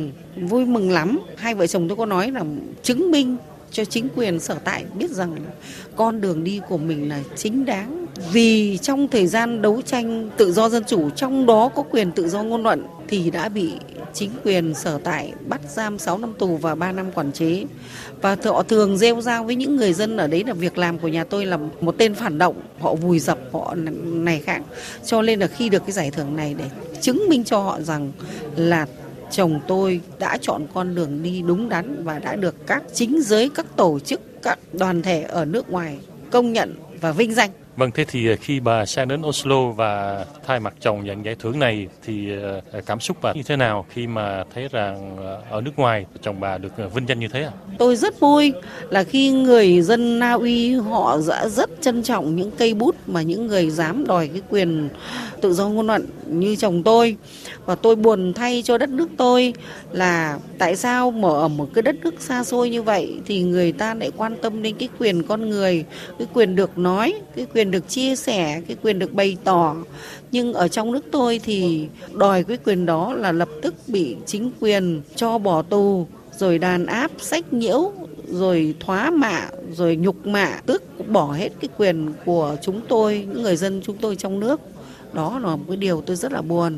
mừng lắm. Hai vợ chồng tôi có nói là chứng minh cho chính quyền sở tại biết rằng con đường đi của mình là chính đáng. Vì trong thời gian đấu tranh tự do dân chủ, trong đó có quyền tự do ngôn luận, thì đã bị chính quyền sở tại bắt giam 6 năm tù và 3 năm quản chế. Và họ thường rêu rao với những người dân ở đấy là việc làm của nhà tôi là một tên phản động, họ vùi dập, họ này khác. Cho nên là khi được cái giải thưởng này để chứng minh cho họ rằng là chồng tôi đã chọn con đường đi đúng đắn và đã được các chính giới, các tổ chức, các đoàn thể ở nước ngoài công nhận và vinh danh. Vâng, thế thì khi bà sang đến Oslo và thay mặt chồng nhận giải thưởng này thì cảm xúc bà như thế nào khi mà thấy rằng ở nước ngoài chồng bà được vinh danh như thế ạ? Tôi rất vui là khi người dân Na Uy họ đã rất trân trọng những cây bút mà những người dám đòi cái quyền tự do ngôn luận như chồng tôi. Và tôi buồn thay cho đất nước tôi là tại sao ở một cái đất nước xa xôi như vậy thì người ta lại quan tâm đến cái quyền con người, cái quyền được nói, cái quyền được chia sẻ, cái quyền được bày tỏ. Nhưng ở trong nước tôi thì đòi cái quyền đó là lập tức bị chính quyền cho bỏ tù, rồi đàn áp, sách nhiễu, rồi thoá mạ, rồi nhục mạ, tước bỏ hết cái quyền của chúng tôi, những người dân chúng tôi trong nước. Đó là một cái điều tôi rất là buồn.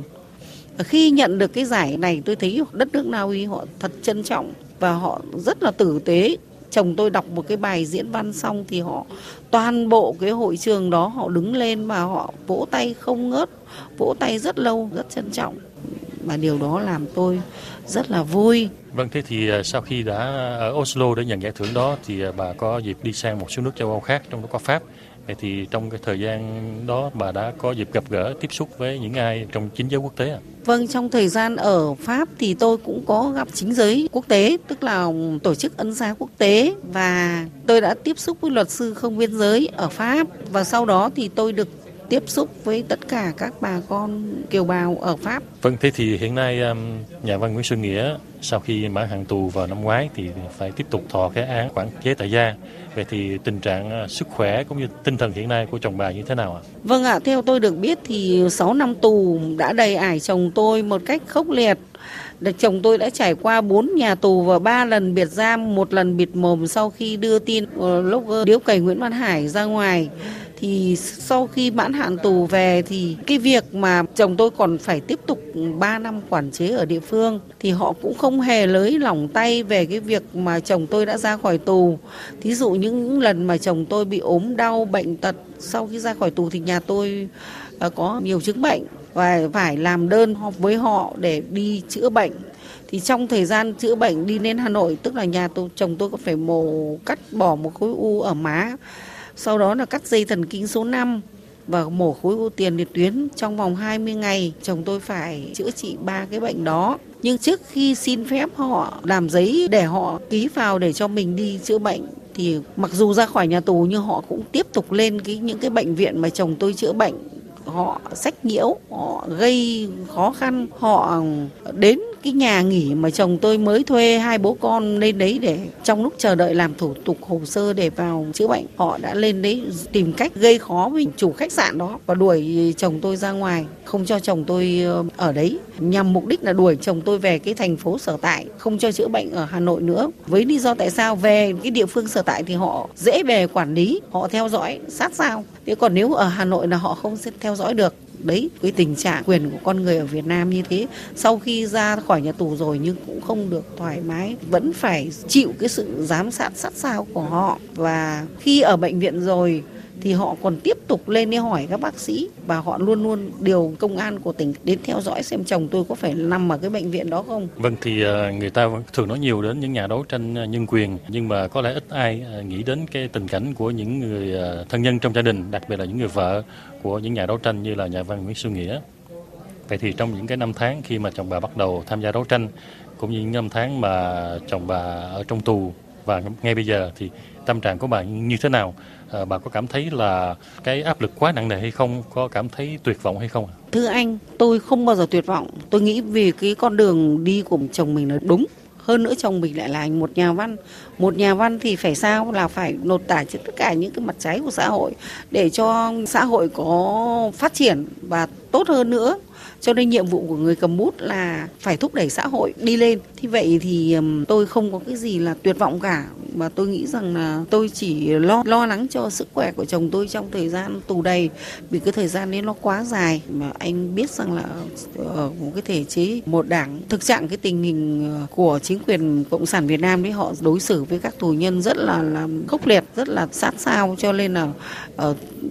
Khi nhận được cái giải này tôi thấy đất nước Na Uy họ thật trân trọng và họ rất là tử tế. Chồng tôi đọc một cái bài diễn văn xong thì họ toàn bộ cái hội trường đó họ đứng lên mà họ vỗ tay không ngớt, vỗ tay rất lâu, rất trân trọng. Và điều đó làm tôi rất là vui. Vâng, thế thì sau khi đã ở Oslo để nhận giải thưởng đó thì bà có dịp đi sang một số nước châu Âu khác, trong đó có Pháp. Vậy thì trong cái thời gian đó bà đã có dịp gặp gỡ, tiếp xúc với những ai trong chính giới quốc tế ạ? Vâng, trong thời gian ở Pháp thì tôi cũng có gặp chính giới quốc tế, tức là tổ chức ân xá quốc tế, và tôi đã tiếp xúc với luật sư không biên giới ở Pháp, và sau đó thì tôi được tiếp xúc với tất cả các bà con kiều bào ở Pháp. Vâng, thế thì hiện nay nhà văn Nguyễn Xuân Nghĩa sau khi mãn hạn tù vào năm ngoái thì phải tiếp tục thọ cái án quản chế tại gia. Vậy thì tình trạng sức khỏe cũng như tinh thần hiện nay của chồng bà như thế nào ạ? Vâng ạ, theo tôi được biết thì 6 năm tù đã đầy ải chồng tôi một cách khốc liệt. Chồng tôi đã trải qua 4 nhà tù và 3 lần biệt giam, 1 lần bịt mồm sau khi đưa tin blogger điếu cày Nguyễn Văn Hải ra ngoài. Thì sau khi mãn hạn tù về thì cái việc mà chồng tôi còn phải tiếp tục 3 năm quản chế ở địa phương thì họ cũng không hề lới lỏng tay về cái việc mà chồng tôi đã ra khỏi tù. Thí dụ những lần mà chồng tôi bị ốm đau, bệnh tật, sau khi ra khỏi tù thì nhà tôi có nhiều chứng bệnh và phải làm đơn họp với họ để đi chữa bệnh. Thì trong thời gian chữa bệnh đi đến Hà Nội, tức là chồng tôi có phải cắt bỏ một khối u ở má, sau đó là cắt dây thần kinh số 5 và mổ khối u tiền liệt tuyến. Trong vòng 20 ngày chồng tôi phải chữa trị 3 cái bệnh đó. Nhưng trước khi xin phép họ làm giấy để họ ký vào để cho mình đi chữa bệnh thì mặc dù ra khỏi nhà tù nhưng họ cũng tiếp tục lên những cái bệnh viện mà chồng tôi chữa bệnh. Họ sách nhiễu, họ gây khó khăn, họ đến cái nhà nghỉ mà chồng tôi mới thuê 2 bố con lên đấy để trong lúc chờ đợi làm thủ tục hồ sơ để vào chữa bệnh, họ đã lên đấy tìm cách gây khó với chủ khách sạn đó và đuổi chồng tôi ra ngoài, không cho chồng tôi ở đấy, nhằm mục đích là đuổi chồng tôi về cái thành phố sở tại, không cho chữa bệnh ở Hà Nội nữa. Với lý do tại sao về cái địa phương sở tại thì họ dễ về quản lý, họ theo dõi sát sao. Thế còn nếu ở Hà Nội là họ không sẽ theo dõi được. Đấy, cái tình trạng quyền của con người ở Việt Nam như thế, sau khi ra khỏi nhà tù rồi nhưng cũng không được thoải mái, vẫn phải chịu cái sự giám sát sát sao của họ. Và khi ở bệnh viện rồi thì họ còn tiếp tục lên để hỏi các bác sĩ và họ luôn luôn điều công an của tỉnh đến theo dõi xem chồng tôi có phải nằm ở cái bệnh viện đó không. Vâng, thì người ta thường nói nhiều đến những nhà đấu tranh nhân quyền, nhưng mà có lẽ ít ai nghĩ đến cái tình cảnh của những người thân nhân trong gia đình, đặc biệt là những người vợ của những nhà đấu tranh như là nhà văn Nguyễn Xuân Nghĩa. Vậy thì trong những cái năm tháng khi mà chồng bà bắt đầu tham gia đấu tranh, cũng như những năm tháng mà chồng bà ở trong tù và ngay bây giờ thì tâm trạng của bà như thế nào? Bà có cảm thấy là cái áp lực quá nặng nề hay không? Có cảm thấy tuyệt vọng hay không? Thưa anh, tôi không bao giờ tuyệt vọng. Tôi nghĩ vì cái con đường đi của chồng mình là đúng. Hơn nữa chồng mình lại là một nhà văn. Một nhà văn thì phải sao? Là phải lột tả trên tất cả những cái mặt trái của xã hội để cho xã hội có phát triển và tốt hơn nữa. Cho nên nhiệm vụ của người cầm bút là phải thúc đẩy xã hội đi lên. Thì vậy thì tôi không có cái gì là tuyệt vọng cả. Mà tôi nghĩ rằng là tôi chỉ lo lắng cho sức khỏe của chồng tôi trong thời gian tù đầy. Vì cái thời gian đấy nó quá dài. Mà anh biết rằng là ở một cái thể chế một đảng, thực trạng cái tình hình của chính quyền Cộng sản Việt Nam đấy, họ đối xử với các tù nhân rất là khốc liệt, rất là sát sao. Cho nên là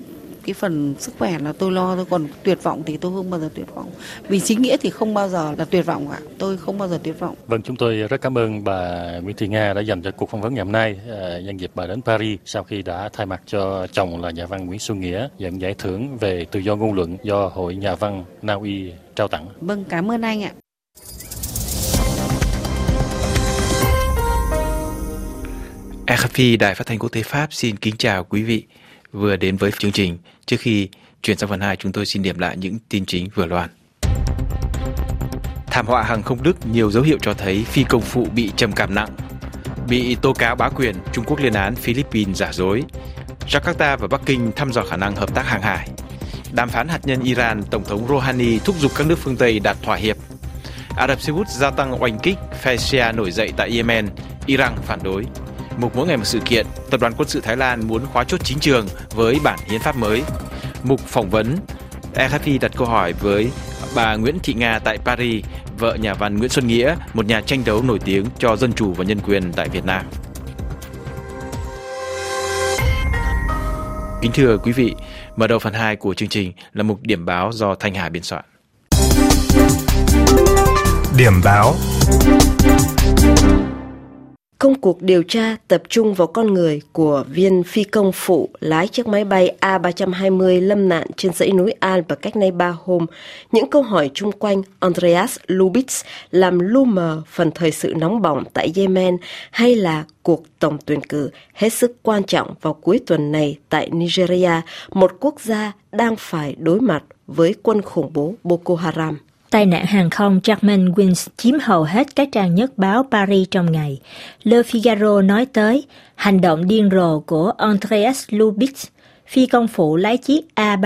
cái phần sức khỏe là tôi lo thôi, còn tuyệt vọng thì tôi không bao giờ tuyệt vọng. Vì chính nghĩa thì không bao giờ là tuyệt vọng cả, tôi không bao giờ tuyệt vọng. Vâng, chúng tôi rất cảm ơn bà Nguyễn Thị Nga đã dành cho cuộc phỏng vấn ngày hôm nay. Nhân dịp bà đến Paris sau khi đã thay mặt cho chồng là nhà văn Nguyễn Xuân Nghĩa nhận giải thưởng về tự do ngôn luận do Hội Nhà văn Na Uy trao tặng. Vâng, cảm ơn anh ạ. RFI Đài Phát thanh Quốc tế Pháp xin kính chào quý vị vừa đến với chương trình. Trước khi chuyển sang phần 2, chúng tôi xin điểm lại những tin chính vừa loan. Thảm họa hàng không Đức nhiều dấu hiệu cho thấy phi công phụ bị trầm cảm nặng. Bị tố cáo bá quyền, Trung Quốc lên án Philippines giả dối. Jakarta và Bắc Kinh thăm dò khả năng hợp tác hàng hải. Đàm phán hạt nhân Iran, Tổng thống Rouhani thúc giục các nước phương Tây đạt thỏa hiệp. Ả Rập Xê Út gia tăng oanh kích, phe Shia nổi dậy tại Yemen, Iran phản đối. Mục mỗi ngày một sự kiện, Tập đoàn Quân sự Thái Lan muốn khóa chốt chính trường với bản hiến pháp mới. Mục phỏng vấn, RFI đặt câu hỏi với bà Nguyễn Thị Nga tại Paris, vợ nhà văn Nguyễn Xuân Nghĩa, một nhà tranh đấu nổi tiếng cho dân chủ và nhân quyền tại Việt Nam. Kính thưa quý vị, mở đầu phần 2 của chương trình là mục điểm báo do Thanh Hà biên soạn. Điểm báo. Công cuộc điều tra tập trung vào con người của viên phi công phụ lái chiếc máy bay A320 lâm nạn trên dãy núi Alps cách nay 3 hôm. Những câu hỏi chung quanh Andreas Lubitz làm lu mờ phần thời sự nóng bỏng tại Yemen hay là cuộc tổng tuyển cử hết sức quan trọng vào cuối tuần này tại Nigeria, một quốc gia đang phải đối mặt với quân khủng bố Boko Haram. Tai nạn hàng không Germanwings chiếm hầu hết các trang nhất báo Paris trong ngày. Le Figaro nói tới hành động điên rồ của Andreas Lubitz, phi công phụ lái chiếc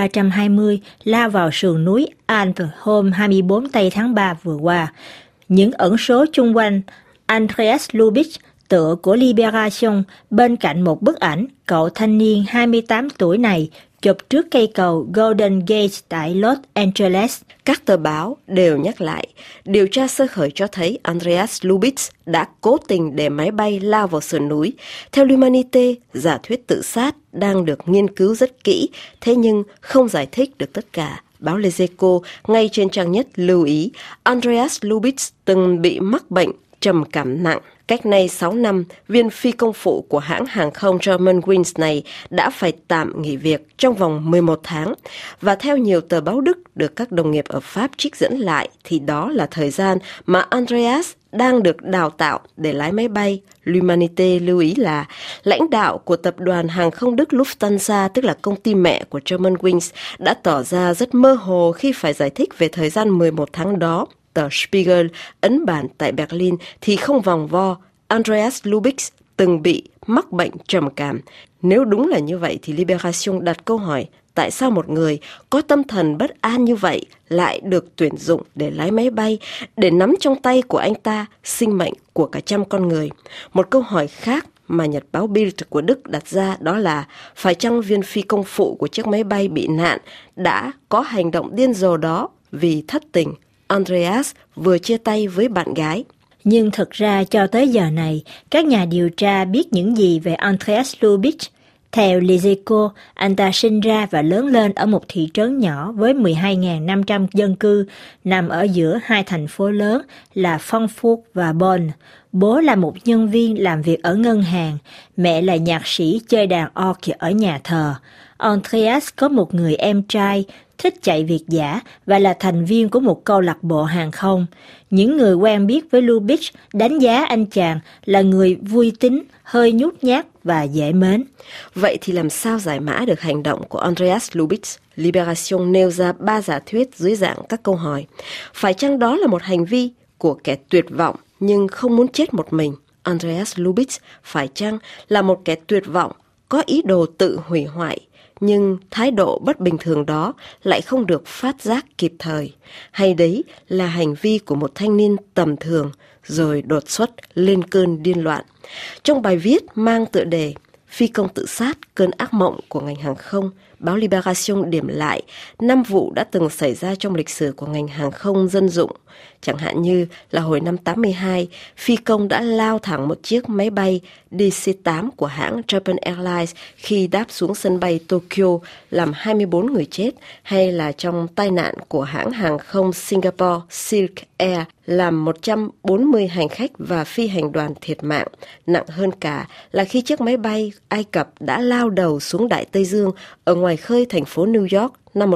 A320 lao vào sườn núi Alpes hôm 24 tây tháng 3 vừa qua. Những ẩn số chung quanh Andreas Lubitz tựa của Libération bên cạnh một bức ảnh cậu thanh niên 28 tuổi này chụp trước cây cầu Golden Gate tại Los Angeles. Các tờ báo đều nhắc lại, điều tra sơ khởi cho thấy Andreas Lubitz đã cố tình để máy bay lao vào sườn núi. Theo L'Humanité, giả thuyết tự sát đang được nghiên cứu rất kỹ, thế nhưng không giải thích được tất cả. Báo Les Echos ngay trên trang nhất lưu ý, Andreas Lubitz từng bị mắc bệnh trầm cảm nặng. Cách nay 6 năm, viên phi công phụ của hãng hàng không Germanwings này đã phải tạm nghỉ việc trong vòng 11 tháng. Và theo nhiều tờ báo Đức được các đồng nghiệp ở Pháp trích dẫn lại, thì đó là thời gian mà Andreas đang được đào tạo để lái máy bay. L'Humanité lưu ý là lãnh đạo của tập đoàn hàng không Đức Lufthansa, tức là công ty mẹ của Germanwings, đã tỏ ra rất mơ hồ khi phải giải thích về thời gian 11 tháng đó. Tờ Spiegel ấn bản tại Berlin thì không vòng vo, Andreas Lubitz từng bị mắc bệnh trầm cảm. Nếu đúng là như vậy thì Libération đặt câu hỏi, tại sao một người có tâm thần bất an như vậy lại được tuyển dụng để lái máy bay, để nắm trong tay của anh ta sinh mệnh của cả trăm con người? Một câu hỏi khác mà nhật báo Bild của Đức đặt ra đó là phải chăng viên phi công phụ của chiếc máy bay bị nạn đã có hành động điên rồ đó vì thất tình? Andreas vừa chia tay với bạn gái. Nhưng thực ra cho tới giờ này, các nhà điều tra biết những gì về Andreas Lubitz? Theo Les Echos, anh ta sinh ra và lớn lên ở một thị trấn nhỏ với 12.500 dân cư, nằm ở giữa hai thành phố lớn là Frankfurt và Bonn. Bố là một nhân viên làm việc ở ngân hàng, mẹ là nhạc sĩ chơi đàn org ở nhà thờ. Andreas có một người em trai, thích chạy việt dã và là thành viên của một câu lạc bộ hàng không. Những người quen biết với Lubitz đánh giá anh chàng là người vui tính, hơi nhút nhát và dễ mến. Vậy thì làm sao giải mã được hành động của Andreas Lubitz? Libération nêu ra 3 giả thuyết dưới dạng các câu hỏi. Phải chăng đó là một hành vi của kẻ tuyệt vọng nhưng không muốn chết một mình? Andreas Lubitz phải chăng là một kẻ tuyệt vọng, có ý đồ tự hủy hoại, nhưng thái độ bất bình thường đó lại không được phát giác kịp thời? Hay đấy là hành vi của một thanh niên tầm thường rồi đột xuất lên cơn điên loạn? Trong bài viết mang tựa đề Phi công tự sát, cơn ác mộng của ngành hàng không, báo Libération điểm lại 5 vụ đã từng xảy ra trong lịch sử của ngành hàng không dân dụng. Chẳng hạn như là hồi năm 82, phi công đã lao thẳng một chiếc máy bay DC-8 của hãng Japan Airlines khi đáp xuống sân bay Tokyo, làm 24 người chết, hay là trong tai nạn của hãng hàng không Singapore Silk Air, làm 140 hành khách và phi hành đoàn thiệt mạng. Nặng hơn cả là khi chiếc máy bay Ai Cập đã lao đầu xuống Đại Tây Dương ở ngoài khơi thành phố New York năm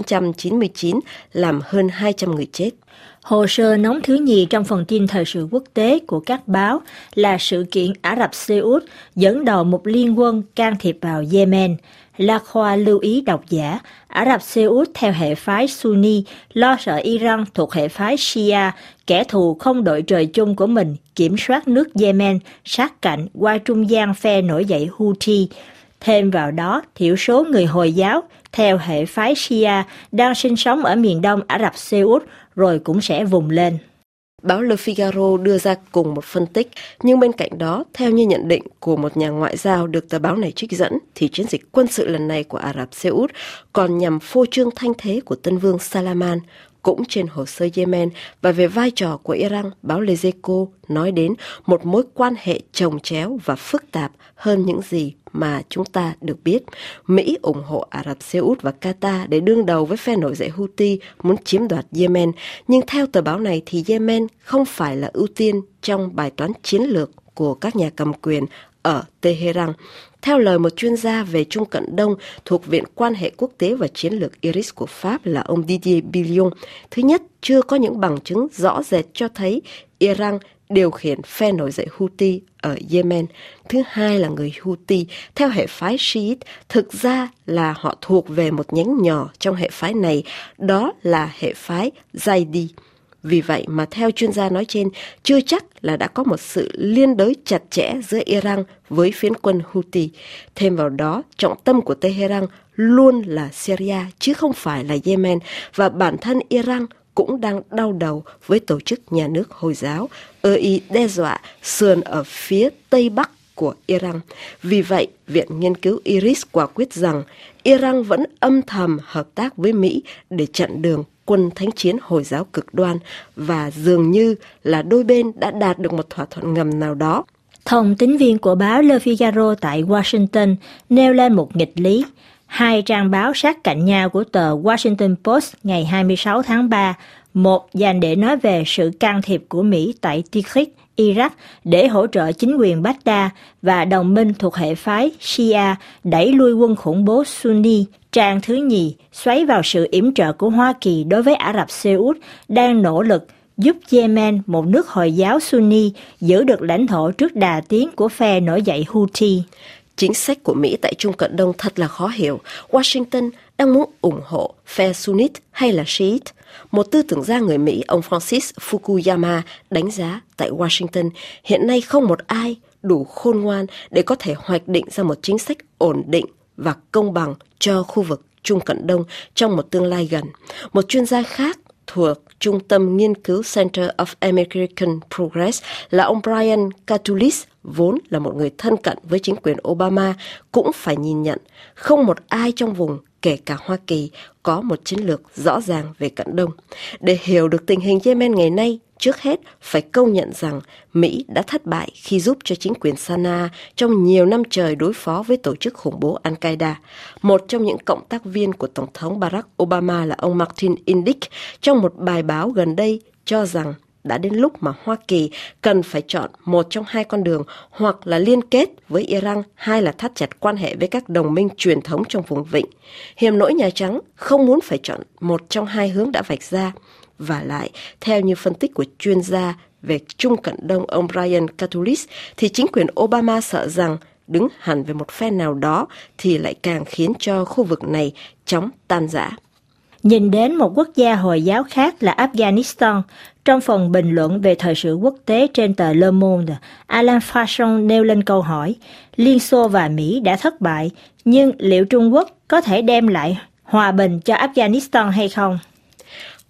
1999, làm hơn 200 người chết. Hồ sơ nóng thứ nhì trong phần tin thời sự quốc tế của các báo là sự kiện Ả Rập Xê Út dẫn đầu một liên quân can thiệp vào Yemen. La Croix lưu ý độc giả, Ả Rập Xê Út theo hệ phái Sunni lo sợ Iran thuộc hệ phái Shia, kẻ thù không đội trời chung của mình, kiểm soát nước Yemen sát cạnh qua trung gian phe nổi dậy Houthi. Thêm vào đó, thiểu số người Hồi giáo theo hệ phái Shia đang sinh sống ở miền đông Ả Rập Xê Út rồi cũng sẽ vùng lên. Báo Le Figaro đưa ra cùng một phân tích, nhưng bên cạnh đó, theo như nhận định của một nhà ngoại giao được tờ báo này trích dẫn, thì chiến dịch quân sự lần này của Ả Rập Xê Út còn nhằm phô trương thanh thế của tân vương Salman. Cũng trên hồ sơ Yemen và về vai trò của Iran, báo Les Echos nói đến một mối quan hệ chồng chéo và phức tạp hơn những gì mà chúng ta được biết. Mỹ ủng hộ Ả Rập Xê Út và Qatar để đương đầu với phe nổi dậy Houthi muốn chiếm đoạt Yemen. Nhưng theo tờ báo này thì Yemen không phải là ưu tiên trong bài toán chiến lược của các nhà cầm quyền ở Tehran. Theo lời một chuyên gia về Trung Cận Đông thuộc Viện Quan hệ Quốc tế và Chiến lược IRIS của Pháp là ông Didier Billon, thứ nhất, chưa có những bằng chứng rõ rệt cho thấy Iran điều khiển phe nổi dậy Houthi ở Yemen. Thứ hai là người Houthi theo hệ phái Shiite, thực ra là họ thuộc về một nhánh nhỏ trong hệ phái này, đó là hệ phái Zaidi. Vì vậy mà theo chuyên gia nói trên, chưa chắc là đã có một sự liên đới chặt chẽ giữa Iran với phiến quân Houthi. Thêm vào đó, trọng tâm của Tehran luôn là Syria chứ không phải là Yemen, và bản thân Iran cũng đang đau đầu với tổ chức nhà nước Hồi giáo, ý đe dọa sườn ở phía Tây Bắc của Iran. Vì vậy, Viện Nghiên cứu IRIS quả quyết rằng Iran vẫn âm thầm hợp tác với Mỹ để chặn đường quân thánh chiến Hồi giáo cực đoan, và dường như là đôi bên đã đạt được một thỏa thuận ngầm nào đó. Thông tín viên của báo Le Figaro tại Washington nêu lên một nghịch lý. Hai trang báo sát cạnh nhau của tờ Washington Post ngày 26 tháng 3, một dành để nói về sự can thiệp của Mỹ tại Tikrit, Iraq để hỗ trợ chính quyền Baghdad và đồng minh thuộc hệ phái Shia đẩy lui quân khủng bố Sunni. Trang thứ nhì xoáy vào sự yểm trợ của Hoa Kỳ đối với Ả Rập Xê Út đang nỗ lực giúp Yemen, một nước Hồi giáo Sunni, giữ được lãnh thổ trước đà tiến của phe nổi dậy Houthi. Chính sách của Mỹ tại Trung Cận Đông thật là khó hiểu. Washington đang muốn ủng hộ phe Sunnite hay là Shiite? Một tư tưởng gia người Mỹ, ông Francis Fukuyama, đánh giá tại Washington hiện nay không một ai đủ khôn ngoan để có thể hoạch định ra một chính sách ổn định và công bằng cho khu vực Trung Cận Đông trong một tương lai gần. Một chuyên gia khác thuộc Trung tâm Nghiên cứu Center of American Progress là ông Brian Katulis, vốn là một người thân cận với chính quyền Obama, cũng phải nhìn nhận không một ai trong vùng, kể cả Hoa Kỳ, có một chiến lược rõ ràng về Cận Đông. Để hiểu được tình hình Yemen ngày nay, trước hết phải công nhận rằng Mỹ đã thất bại khi giúp cho chính quyền Sanaa trong nhiều năm trời đối phó với tổ chức khủng bố Al-Qaeda. Một trong những cộng tác viên của Tổng thống Barack Obama là ông Martin Indyk trong một bài báo gần đây cho rằng đã đến lúc mà Hoa Kỳ cần phải chọn một trong hai con đường, hoặc là liên kết với Iran, hay là thắt chặt quan hệ với các đồng minh truyền thống trong vùng vịnh. Hiềm nỗi Nhà Trắng không muốn phải chọn một trong hai hướng đã vạch ra. Và lại, theo như phân tích của chuyên gia về Trung Cận Đông ông Brian Katulis, thì chính quyền Obama sợ rằng đứng hẳn về một phe nào đó thì lại càng khiến cho khu vực này chóng tan rã. Nhìn đến một quốc gia Hồi giáo khác là Afghanistan, trong phần bình luận về thời sự quốc tế trên tờ Le Monde, Alan Fasson nêu lên câu hỏi, Liên Xô và Mỹ đã thất bại, nhưng liệu Trung Quốc có thể đem lại hòa bình cho Afghanistan hay không?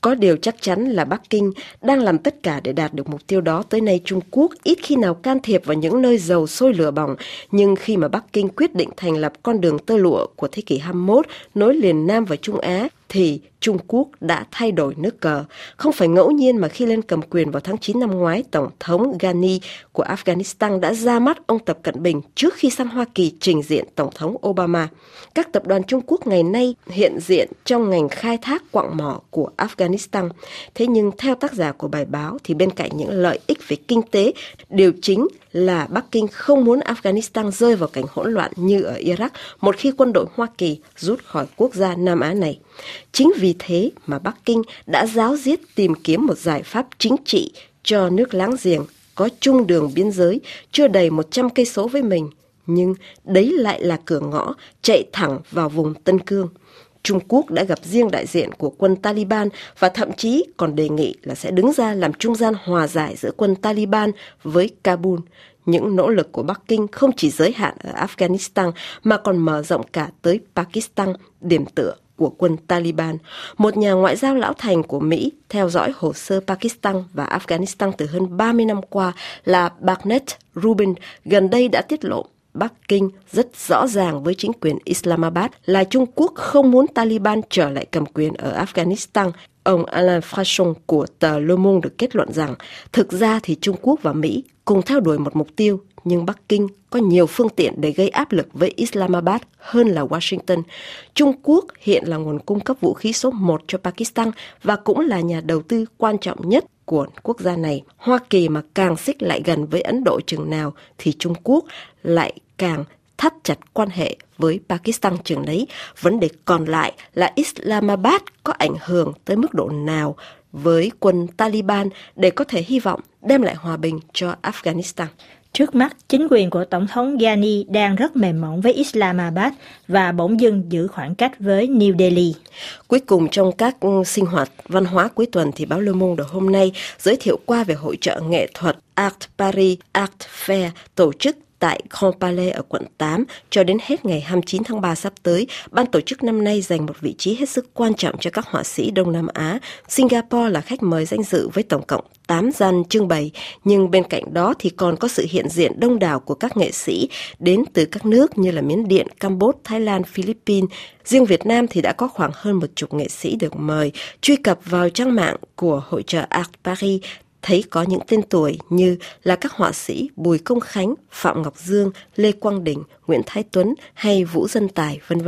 Có điều chắc chắn là Bắc Kinh đang làm tất cả để đạt được mục tiêu đó. Tới nay Trung Quốc ít khi nào can thiệp vào những nơi dầu sôi lửa bỏng, nhưng khi mà Bắc Kinh quyết định thành lập con đường tơ lụa của thế kỷ 21 nối liền Nam và Trung Á, thì Trung Quốc đã thay đổi nước cờ. Không phải ngẫu nhiên mà khi lên cầm quyền vào tháng 9 năm ngoái, Tổng thống Ghani của Afghanistan đã ra mắt ông Tập Cận Bình trước khi sang Hoa Kỳ trình diện Tổng thống Obama. Các tập đoàn Trung Quốc ngày nay hiện diện trong ngành khai thác quặng mỏ của Afghanistan. Thế nhưng theo tác giả của bài báo thì bên cạnh những lợi ích về kinh tế, điều chính là Bắc Kinh không muốn Afghanistan rơi vào cảnh hỗn loạn như ở Iraq một khi quân đội Hoa Kỳ rút khỏi quốc gia Nam Á này. Chính vì thế mà Bắc Kinh đã ráo riết tìm kiếm một giải pháp chính trị cho nước láng giềng có chung đường biên giới chưa đầy 100 cây số với mình, nhưng đấy lại là cửa ngõ chạy thẳng vào vùng Tân Cương. Trung Quốc đã gặp riêng đại diện của quân Taliban và thậm chí còn đề nghị là sẽ đứng ra làm trung gian hòa giải giữa quân Taliban với Kabul. Những nỗ lực của Bắc Kinh không chỉ giới hạn ở Afghanistan mà còn mở rộng cả tới Pakistan, điểm tựa của quân Taliban. Một nhà ngoại giao lão thành của Mỹ theo dõi hồ sơ Pakistan và Afghanistan từ hơn 30 năm qua là Barnett Rubin gần đây đã tiết lộ Bắc Kinh rất rõ ràng với chính quyền Islamabad là Trung Quốc không muốn Taliban trở lại cầm quyền ở Afghanistan. Ông Alain Frachon của tờ Le Monde được kết luận rằng thực ra thì Trung Quốc và Mỹ cùng theo đuổi một mục tiêu, nhưng Bắc Kinh có nhiều phương tiện để gây áp lực với Islamabad hơn là Washington. Trung Quốc hiện là nguồn cung cấp vũ khí số 1 cho Pakistan và cũng là nhà đầu tư quan trọng nhất của quốc gia này. Hoa Kỳ mà càng xích lại gần với Ấn Độ chừng nào thì Trung Quốc lại càng thắt chặt quan hệ với Pakistan chừng đấy. Vấn đề còn lại là Islamabad có ảnh hưởng tới mức độ nào với quân Taliban để có thể hy vọng đem lại hòa bình cho Afghanistan. Trước mắt, chính quyền của Tổng thống Ghani đang rất mềm mỏng với Islamabad và bỗng dưng giữ khoảng cách với New Delhi. Cuối cùng trong các sinh hoạt văn hóa cuối tuần thì báo Le Monde hôm nay giới thiệu qua về hội chợ nghệ thuật Art Paris Art Fair tổ chức tại Grand Palais ở quận 8 cho đến hết ngày 29 tháng 3 sắp tới. Ban tổ chức năm nay dành một vị trí hết sức quan trọng cho các họa sĩ Đông Nam Á. Singapore là khách mời danh dự với tổng cộng 8 gian trưng bày, nhưng bên cạnh đó thì còn có sự hiện diện đông đảo của các nghệ sĩ đến từ các nước như là Miến Điện, Campuchia, Thái Lan, Philippines. Riêng Việt Nam thì đã có khoảng hơn 10 nghệ sĩ được mời. Truy cập vào trang mạng của hội chợ Art Paris thấy có những tên tuổi như là các họa sĩ Bùi Công Khánh, Phạm Ngọc Dương, Lê Quang Đình, Nguyễn Thái Tuấn hay Vũ Dân Tài, v.v.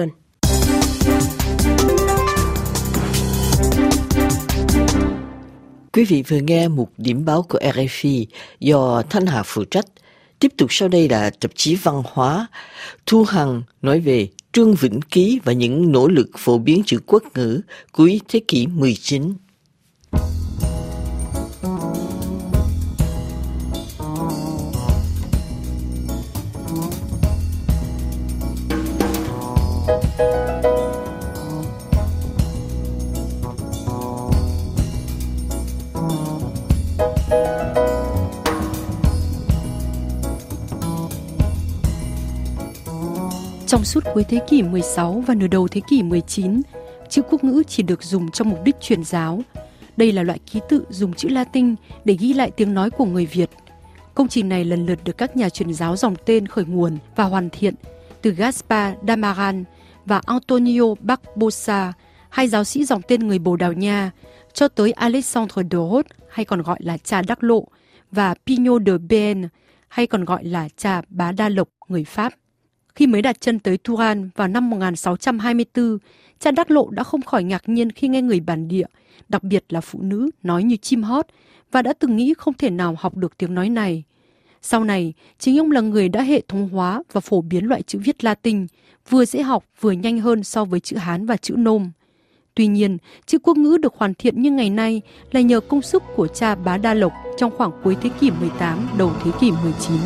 Quý vị vừa nghe một điểm báo của RFI do Thanh Hà phụ trách. Tiếp tục sau đây là tạp chí văn hóa. Thu Hằng nói về Trương Vĩnh Ký và những nỗ lực phổ biến chữ quốc ngữ cuối thế kỷ 19. Trong suốt cuối thế kỷ 16 và nửa đầu thế kỷ 19, chữ quốc ngữ chỉ được dùng cho mục đích truyền giáo. Đây là loại ký tự dùng chữ Latin để ghi lại tiếng nói của người Việt. Công trình này lần lượt được các nhà truyền giáo dòng tên khởi nguồn và hoàn thiện, từ Gaspar Damaran và Antonio Barbosa, hai giáo sĩ dòng tên người Bồ Đào Nha, cho tới Alexandre de Rhodes, hay còn gọi là cha Đắc Lộ, và Pignot de Béarn, hay còn gọi là cha Bá Đa Lộc, người Pháp. Khi mới đặt chân tới Turan vào năm 1624, cha Đắc Lộ đã không khỏi ngạc nhiên khi nghe người bản địa, đặc biệt là phụ nữ, nói như chim hót, và đã từng nghĩ không thể nào học được tiếng nói này. Sau này, chính ông là người đã hệ thống hóa và phổ biến loại chữ viết Latin, vừa dễ học vừa nhanh hơn so với chữ Hán và chữ Nôm. Tuy nhiên, chữ quốc ngữ được hoàn thiện như ngày nay là nhờ công sức của cha Bá Đa Lộc trong khoảng cuối thế kỷ 18, đầu thế kỷ 19.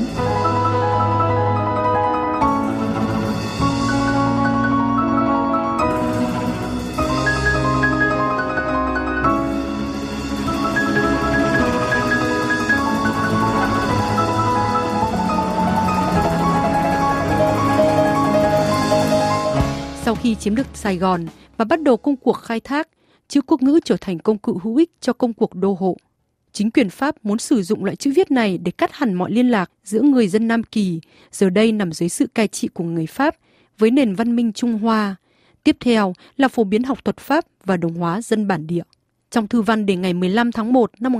Sau khi chiếm được Sài Gòn và bắt đầu công cuộc khai thác, chữ quốc ngữ trở thành công cụ hữu ích cho công cuộc đô hộ. Chính quyền Pháp muốn sử dụng loại chữ viết này để cắt hẳn mọi liên lạc giữa người dân Nam Kỳ, giờ đây nằm dưới sự cai trị của người Pháp, với nền văn minh Trung Hoa. Tiếp theo là phổ biến học thuật Pháp và đồng hóa dân bản địa. Trong thư văn đề ngày 15 tháng 1 năm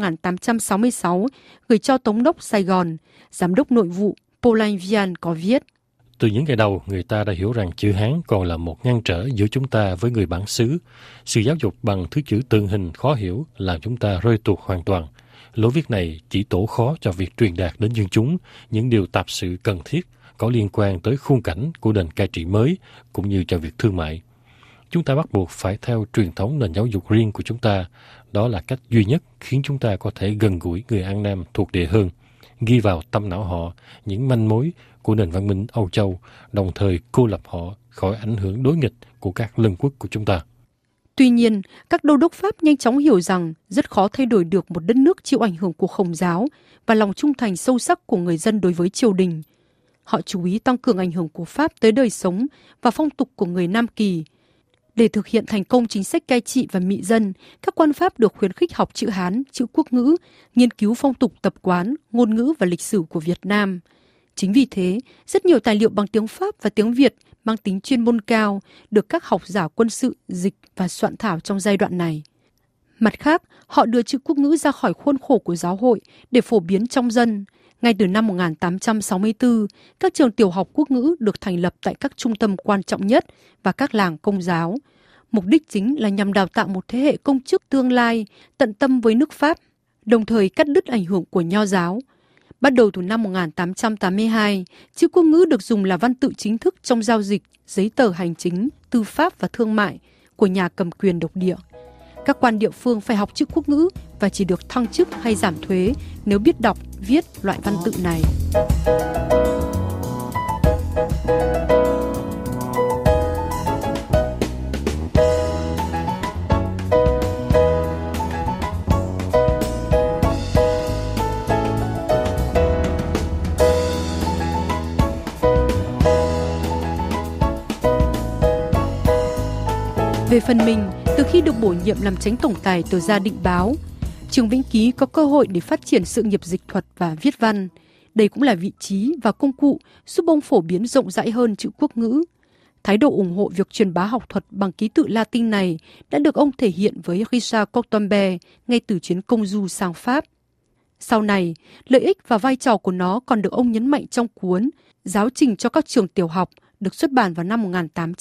1866, gửi cho Thống đốc Sài Gòn, Giám đốc Nội vụ Paulin Vian có viết: Từ những ngày đầu, người ta đã hiểu rằng chữ Hán còn là một ngăn trở giữa chúng ta với người bản xứ. Sự giáo dục bằng thứ chữ tượng hình khó hiểu làm chúng ta rơi tuột hoàn toàn. Lối viết này chỉ tổ khó cho việc truyền đạt đến dân chúng những điều tạp sự cần thiết có liên quan tới khung cảnh của nền cai trị mới cũng như cho việc thương mại. Chúng ta bắt buộc phải theo truyền thống nền giáo dục riêng của chúng ta. Đó là cách duy nhất khiến chúng ta có thể gần gũi người An Nam thuộc địa hơn, ghi vào tâm não họ những manh mối của nền văn minh Âu Châu, đồng thời cô lập họ khỏi ảnh hưởng đối nghịch của các lân quốc của chúng ta. Tuy nhiên, các đô đốc Pháp nhanh chóng hiểu rằng rất khó thay đổi được một đất nước chịu ảnh hưởng của Khổng giáo và lòng trung thành sâu sắc của người dân đối với triều đình. Họ chú ý tăng cường ảnh hưởng của Pháp tới đời sống và phong tục của người Nam Kỳ. Để thực hiện thành công chính sách cai trị và mị dân, các quan Pháp được khuyến khích học chữ Hán, chữ quốc ngữ, nghiên cứu phong tục tập quán, ngôn ngữ và lịch sử của Việt Nam. Chính vì thế, rất nhiều tài liệu bằng tiếng Pháp và tiếng Việt mang tính chuyên môn cao được các học giả quân sự dịch và soạn thảo trong giai đoạn này. Mặt khác, họ đưa chữ quốc ngữ ra khỏi khuôn khổ của giáo hội để phổ biến trong dân. Ngay từ năm 1864, các trường tiểu học quốc ngữ được thành lập tại các trung tâm quan trọng nhất và các làng công giáo. Mục đích chính là nhằm đào tạo một thế hệ công chức tương lai tận tâm với nước Pháp, đồng thời cắt đứt ảnh hưởng của Nho giáo. Bắt đầu từ năm 1882, chữ quốc ngữ được dùng là văn tự chính thức trong giao dịch, giấy tờ hành chính, tư pháp và thương mại của nhà cầm quyền độc địa. Các quan địa phương phải học chữ quốc ngữ và chỉ được thăng chức hay giảm thuế nếu biết đọc, viết loại văn tự này. Về phần mình, từ khi được bổ nhiệm làm chánh tổng tài tờ Gia Định Báo, Trường Vĩnh Ký có cơ hội để phát triển sự nghiệp dịch thuật và viết văn. Đây cũng là vị trí và công cụ giúp ông phổ biến rộng rãi hơn chữ quốc ngữ. Thái độ ủng hộ việc truyền bá học thuật bằng ký tự Latin này đã được ông thể hiện với Richard Cortombe ngay từ chuyến công du sang Pháp. Sau này, lợi ích và vai trò của nó còn được ông nhấn mạnh trong cuốn Giáo trình cho các trường tiểu học được xuất bản vào năm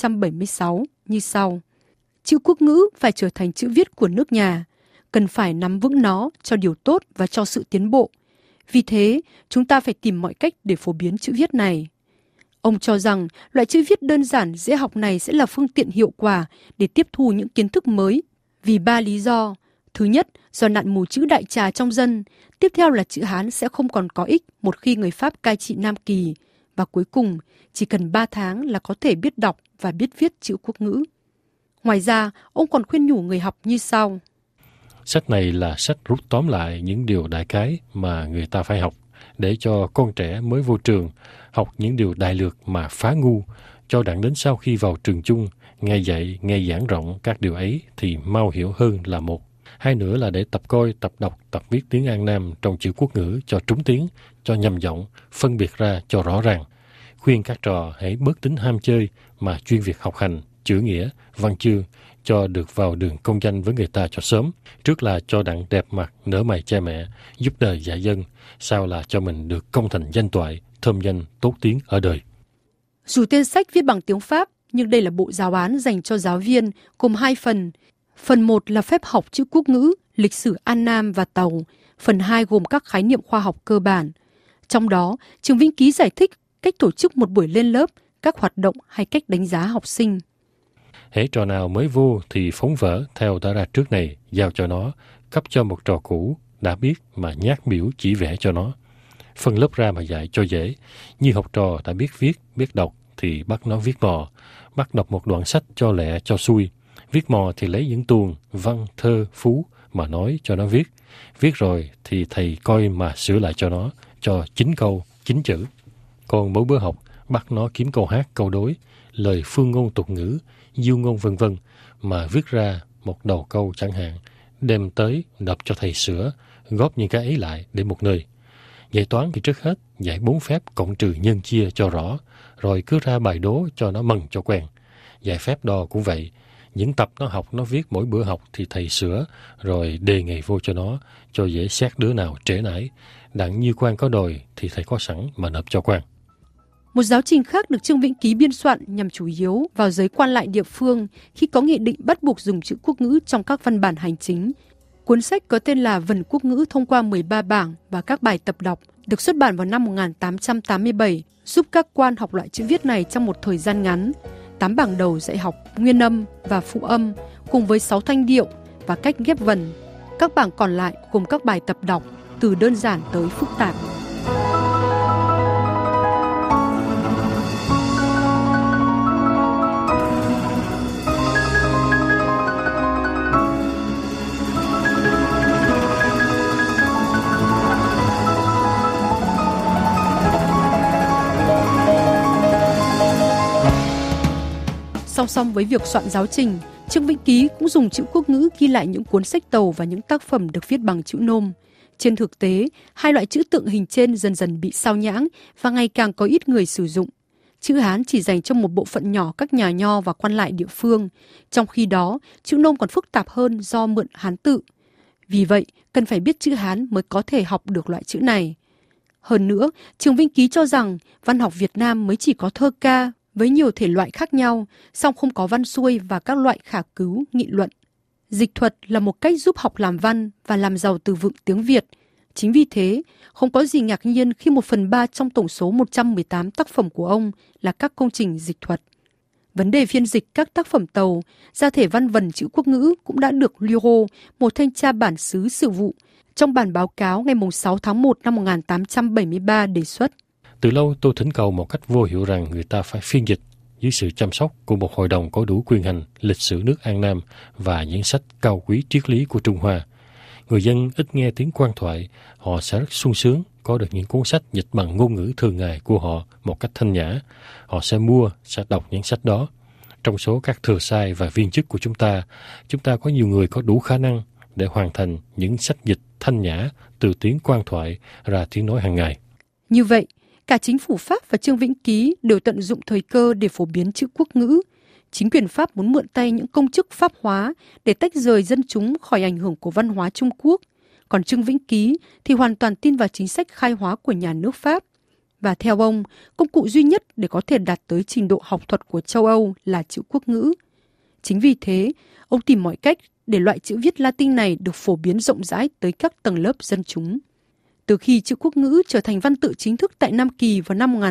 1876 như sau. Chữ quốc ngữ phải trở thành chữ viết của nước nhà, cần phải nắm vững nó cho điều tốt và cho sự tiến bộ. Vì thế, chúng ta phải tìm mọi cách để phổ biến chữ viết này. Ông cho rằng loại chữ viết đơn giản dễ học này sẽ là phương tiện hiệu quả để tiếp thu những kiến thức mới vì 3 lý do. Thứ nhất, do nạn mù chữ đại trà trong dân. Tiếp theo là chữ Hán sẽ không còn có ích một khi người Pháp cai trị Nam Kỳ. Và cuối cùng, chỉ cần 3 tháng là có thể biết đọc và biết viết chữ quốc ngữ. Ngoài ra, ông còn khuyên nhủ người học như sau. Sách này là sách rút tóm lại những điều đại khái mà người ta phải học, để cho con trẻ mới vô trường học những điều đại lược mà phá ngu, cho đặng đến sau khi vào trường chung, nghe dạy, nghe giảng rộng các điều ấy thì mau hiểu hơn là một. Hai nữa là để tập coi, tập đọc, tập viết tiếng An Nam trong chữ quốc ngữ cho trúng tiếng, cho nhầm giọng, phân biệt ra cho rõ ràng. Khuyên các trò hãy bớt tính ham chơi mà chuyên việc học hành, chữ nghĩa, văn chương, cho được vào đường công danh với người ta cho sớm, trước là cho đặng đẹp mặt, nở mày cha mẹ, giúp đời dạy dân, sau là cho mình được công thành danh toại, thơm danh, tốt tiếng ở đời. Dù tên sách viết bằng tiếng Pháp, nhưng đây là bộ giáo án dành cho giáo viên, gồm 2 phần. Phần 1 là phép học chữ quốc ngữ, lịch sử An Nam và Tàu. Phần 2 gồm các khái niệm khoa học cơ bản. Trong đó, Trường Vĩnh Ký giải thích cách tổ chức một buổi lên lớp, các hoạt động hay cách đánh giá học sinh. Hễ trò nào mới vô thì phóng vở theo đã ra trước này, giao cho nó, cấp cho một trò cũ, đã biết mà nhát biểu chỉ vẽ cho nó. Phân lớp ra mà dạy cho dễ, như học trò đã biết viết, biết đọc thì bắt nó viết mò, bắt đọc một đoạn sách cho lẹ cho xuôi. Viết mò thì lấy những tuồng, văn, thơ, phú mà nói cho nó viết. Viết rồi thì thầy coi mà sửa lại cho nó, cho 9 câu, 9 chữ. Còn mỗi bữa học, bắt nó kiếm câu hát, câu đối, lời phương ngôn tục ngữ, diêu ngôn vân vân mà viết ra một đầu câu chẳng hạn, đem tới nộp cho thầy sửa, góp những cái ấy lại để một nơi. Dạy toán thì trước hết dạy 4 phép cộng trừ nhân chia cho rõ, rồi cứ ra bài đố cho nó mần cho quen. Dạy phép đo cũng vậy, những tập nó học nó viết mỗi bữa học thì thầy sửa, rồi đề ngày vô cho nó, cho dễ xét đứa nào trễ nải. Đặng như quan có đòi thì thầy có sẵn mà nộp cho quan. Một giáo trình khác được Trương Vĩnh Ký biên soạn nhằm chủ yếu vào giới quan lại địa phương khi có nghị định bắt buộc dùng chữ quốc ngữ trong các văn bản hành chính. Cuốn sách có tên là Vần Quốc ngữ thông qua 13 bảng và các bài tập đọc, được xuất bản vào năm 1887, giúp các quan học loại chữ viết này trong một thời gian ngắn. 8 bảng đầu dạy học nguyên âm và phụ âm cùng với 6 thanh điệu và cách ghép vần. Các bảng còn lại gồm các bài tập đọc từ đơn giản tới phức tạp. Song song với việc soạn giáo trình, Trương Vĩnh Ký cũng dùng chữ quốc ngữ ghi lại những cuốn sách tàu và những tác phẩm được viết bằng chữ nôm. Trên thực tế, hai loại chữ tượng hình trên dần dần bị sao nhãng và ngày càng có ít người sử dụng. Chữ Hán chỉ dành cho một bộ phận nhỏ các nhà nho và quan lại địa phương, trong khi đó chữ nôm còn phức tạp hơn do mượn Hán tự. Vì vậy, cần phải biết chữ Hán mới có thể học được loại chữ này. Hơn nữa, Trương Vĩnh Ký cho rằng văn học Việt Nam mới chỉ có thơ ca với nhiều thể loại khác nhau, song không có văn xuôi và các loại khả cứu, nghị luận. Dịch thuật là một cách giúp học làm văn và làm giàu từ vựng tiếng Việt. Chính vì thế, không có gì ngạc nhiên khi 1/3 trong tổng số 118 tác phẩm của ông là các công trình dịch thuật. Vấn đề phiên dịch các tác phẩm tàu, ra thể văn vần chữ quốc ngữ cũng đã được Luro, một thanh tra bản xứ sự vụ, trong bản báo cáo ngày 6 tháng 1 năm 1873 đề xuất. Từ lâu tôi thỉnh cầu một cách vô hiệu rằng người ta phải phiên dịch dưới sự chăm sóc của một hội đồng có đủ quyền hành lịch sử nước An Nam và những sách cao quý triết lý của Trung Hoa. Người dân ít nghe tiếng quan thoại, họ sẽ rất sung sướng có được những cuốn sách dịch bằng ngôn ngữ thường ngày của họ một cách thanh nhã. Họ sẽ mua, sẽ đọc những sách đó. Trong số các thừa sai và viên chức của chúng ta có nhiều người có đủ khả năng để hoàn thành những sách dịch thanh nhã từ tiếng quan thoại ra tiếng nói hàng ngày. Như vậy, cả chính phủ Pháp và Trương Vĩnh Ký đều tận dụng thời cơ để phổ biến chữ quốc ngữ. Chính quyền Pháp muốn mượn tay những công chức Pháp hóa để tách rời dân chúng khỏi ảnh hưởng của văn hóa Trung Quốc. Còn Trương Vĩnh Ký thì hoàn toàn tin vào chính sách khai hóa của nhà nước Pháp. Và theo ông, công cụ duy nhất để có thể đạt tới trình độ học thuật của châu Âu là chữ quốc ngữ. Chính vì thế, ông tìm mọi cách để loại chữ viết Latin này được phổ biến rộng rãi tới các tầng lớp dân chúng. Từ khi chữ quốc ngữ trở thành văn tự chính thức tại Nam Kỳ vào năm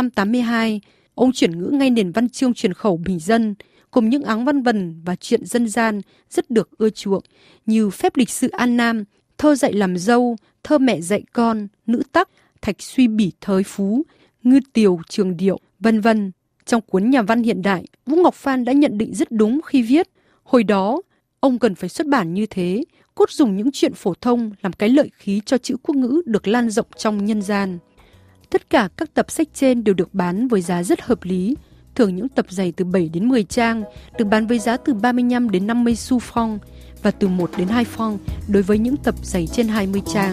1882, ông chuyển ngữ ngay nền văn chương truyền khẩu bình dân, cùng những áng văn vần và truyện dân gian rất được ưa chuộng như Phép lịch sự An Nam, Thơ dạy làm dâu, Thơ mẹ dạy con, Nữ tắc, Thạch suy bỉ thới phú, Ngư tiều trường điệu, vân vân. Trong cuốn Nhà văn hiện đại, Vũ Ngọc Phan đã nhận định rất đúng khi viết, hồi đó, ông cần phải xuất bản như thế, cốt dùng những chuyện phổ thông làm cái lợi khí cho chữ quốc ngữ được lan rộng trong nhân gian. Tất cả các tập sách trên đều được bán với giá rất hợp lý. Thường những tập dày từ 7 đến 10 trang được bán với giá từ 35 đến 50 xu franc và từ 1 đến 2 franc đối với những tập dày trên 20 trang.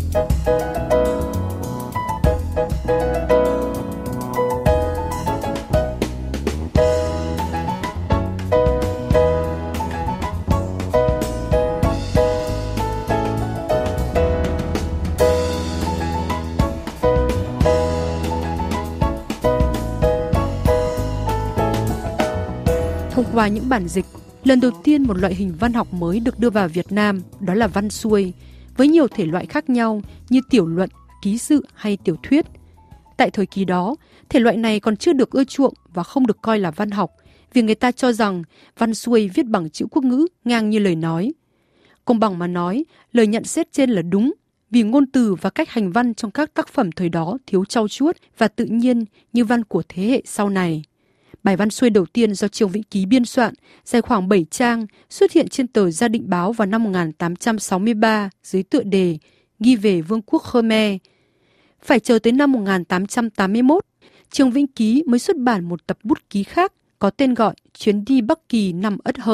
Thông qua những bản dịch, lần đầu tiên một loại hình văn học mới được đưa vào Việt Nam, đó là văn xuôi, với nhiều thể loại khác nhau như tiểu luận, ký sự hay tiểu thuyết. Tại thời kỳ đó, thể loại này còn chưa được ưa chuộng và không được coi là văn học, vì người ta cho rằng văn xuôi viết bằng chữ quốc ngữ ngang như lời nói. Công bằng mà nói, lời nhận xét trên là đúng, vì ngôn từ và cách hành văn trong các tác phẩm thời đó thiếu trau chuốt và tự nhiên như văn của thế hệ sau này. Bài văn xuôi đầu tiên do Trương Vĩnh Ký biên soạn, dài khoảng 7 trang, xuất hiện trên tờ Gia Định Báo vào năm 1863 dưới tựa đề Ghi về Vương quốc Khmer. Phải chờ tới năm 1881, Trương Vĩnh Ký mới xuất bản một tập bút ký khác có tên gọi Chuyến đi Bắc Kỳ năm Ất Hợi,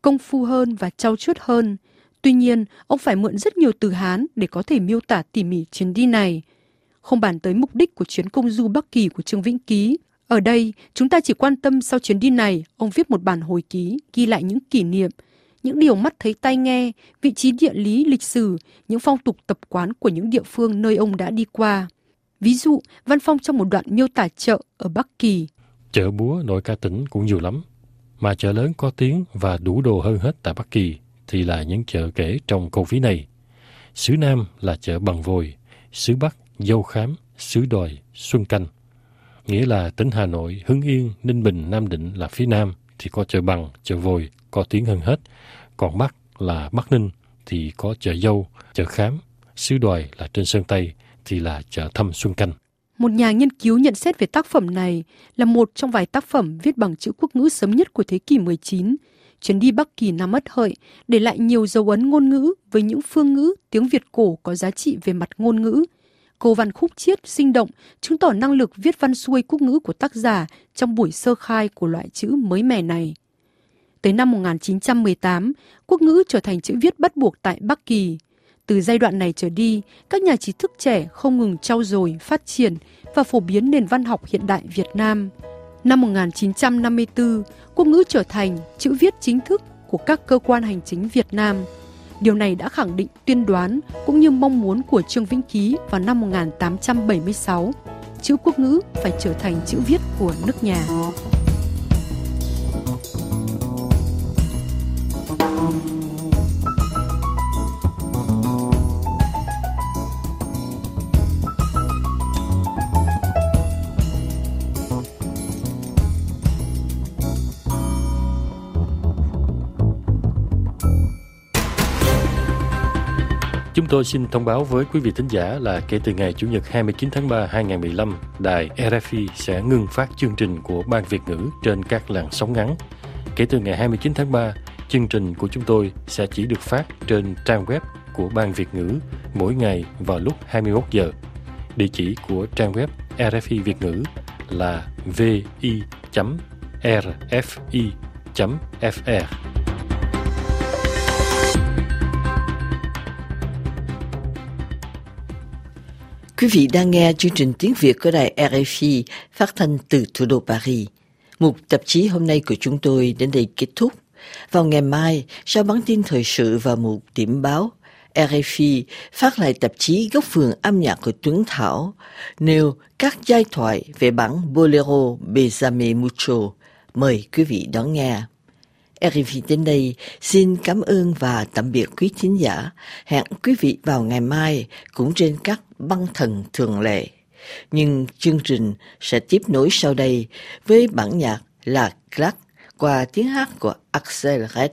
công phu hơn và trau chuốt hơn. Tuy nhiên, ông phải mượn rất nhiều từ Hán để có thể miêu tả tỉ mỉ chuyến đi này. Không bàn tới mục đích của chuyến công du Bắc Kỳ của Trương Vĩnh Ký. Ở đây, chúng ta chỉ quan tâm sau chuyến đi này, ông viết một bản hồi ký, ghi lại những kỷ niệm, những điều mắt thấy tai nghe, vị trí địa lý, lịch sử, những phong tục tập quán của những địa phương nơi ông đã đi qua. Ví dụ, văn phong trong một đoạn miêu tả chợ ở Bắc Kỳ. Chợ búa nội cả tỉnh cũng nhiều lắm, mà chợ lớn có tiếng và đủ đồ hơn hết tại Bắc Kỳ thì là những chợ kể trong câu ví này. Xứ Nam là chợ Bằng Vồi, xứ Bắc Dâu Khám, xứ Đòi, Xuân Canh. Nghĩa là tỉnh Hà Nội, Hưng Yên, Ninh Bình, Nam Định là phía Nam thì có chợ Bằng, chợ Vồi có tiếng hơn hết. Còn Bắc là Bắc Ninh thì có chợ Dâu, chợ Khám, xứ Đòi là trên Sơn Tây thì là chợ Thăm Xuân Canh. Một nhà nghiên cứu nhận xét về tác phẩm này là một trong vài tác phẩm viết bằng chữ quốc ngữ sớm nhất của thế kỷ 19. Chuyến đi Bắc Kỳ Nam Ất Hợi để lại nhiều dấu ấn ngôn ngữ với những phương ngữ, tiếng Việt cổ có giá trị về mặt ngôn ngữ. Câu văn khúc chiết, sinh động, chứng tỏ năng lực viết văn xuôi quốc ngữ của tác giả trong buổi sơ khai của loại chữ mới mẻ này. Tới năm 1918, quốc ngữ trở thành chữ viết bắt buộc tại Bắc Kỳ. Từ giai đoạn này trở đi, các nhà trí thức trẻ không ngừng trau dồi, phát triển và phổ biến nền văn học hiện đại Việt Nam. Năm 1954, quốc ngữ trở thành chữ viết chính thức của các cơ quan hành chính Việt Nam. Điều này đã khẳng định tuyên đoán cũng như mong muốn của Trương Vĩnh Ký vào năm 1876. Chữ quốc ngữ phải trở thành chữ viết của nước nhà. Chúng tôi xin thông báo với quý vị thính giả là kể từ ngày Chủ nhật 29 tháng 3 2015, đài RFI sẽ ngừng phát chương trình của Ban Việt ngữ trên các làn sóng ngắn. Kể từ ngày 29 tháng 3, chương trình của chúng tôi sẽ chỉ được phát trên trang web của Ban Việt ngữ mỗi ngày vào lúc 21 giờ. Địa chỉ của trang web RFI Việt ngữ là vi.rfi.fr. Quý vị đang nghe chương trình tiếng Việt của đài RFI phát thanh từ thủ đô Paris. Mục tạp chí hôm nay của chúng tôi đến đây kết thúc. Vào ngày mai, sau bản tin thời sự và mục điểm báo, RFI phát lại tạp chí Góc vườn âm nhạc của Tuấn Thảo, nêu các giai thoại về bản Bolero Besame Mucho. Mời quý vị đón nghe. RFI đến đây xin cảm ơn và tạm biệt quý thính giả. Hẹn quý vị vào ngày mai cũng trên các băng thần thường lệ. Nhưng chương trình sẽ tiếp nối sau đây với bản nhạc La Claque qua tiếng hát của Axel Red.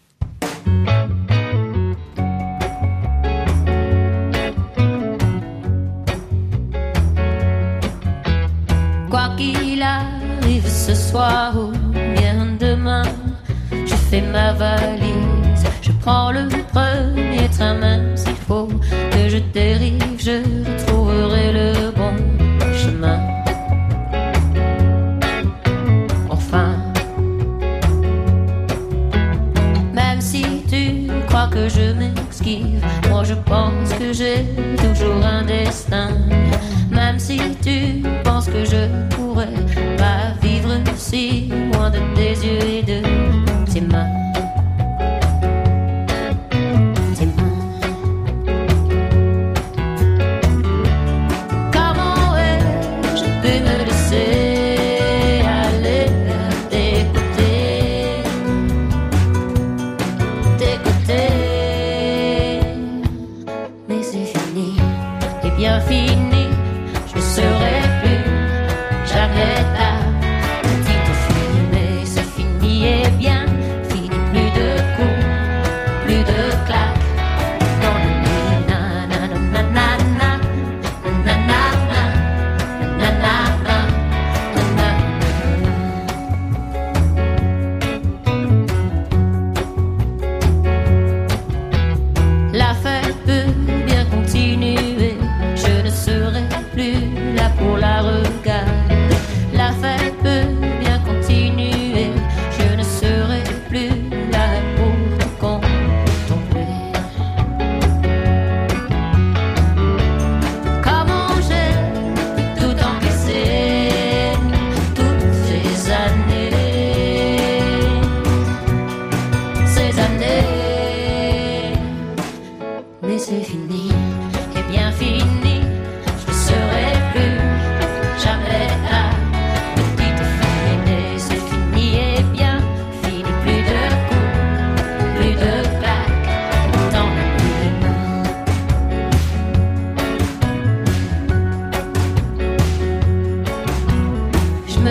Quoi qu'il arrive ce soir ou bien demain, je fais ma valise, je prends le premier train, même s'il faut que je dérive, je retrouverai le bon chemin. Enfin, même si tu crois que je m'esquive, moi je pense que j'ai toujours un destin. Même si tu penses que je pourrais pas vivre si loin de tes yeux et de tes mains. Comment ai-je pu me laisser aller à tes côtés, mais c'est fini, et bien fini. Je serai plus jamais ta petite fille, mais c'est fini et bien fini. Plus de coups, plus de claques dans le nez. Na na na na na na na na na na. La fête peut bien continuer, je ne serai plus là pour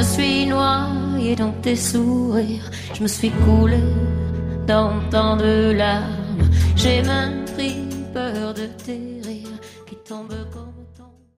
me suis noyée dans tes sourires, je me suis coulée dans tant de larmes. J'ai même pris peur de tes rires qui tombent comme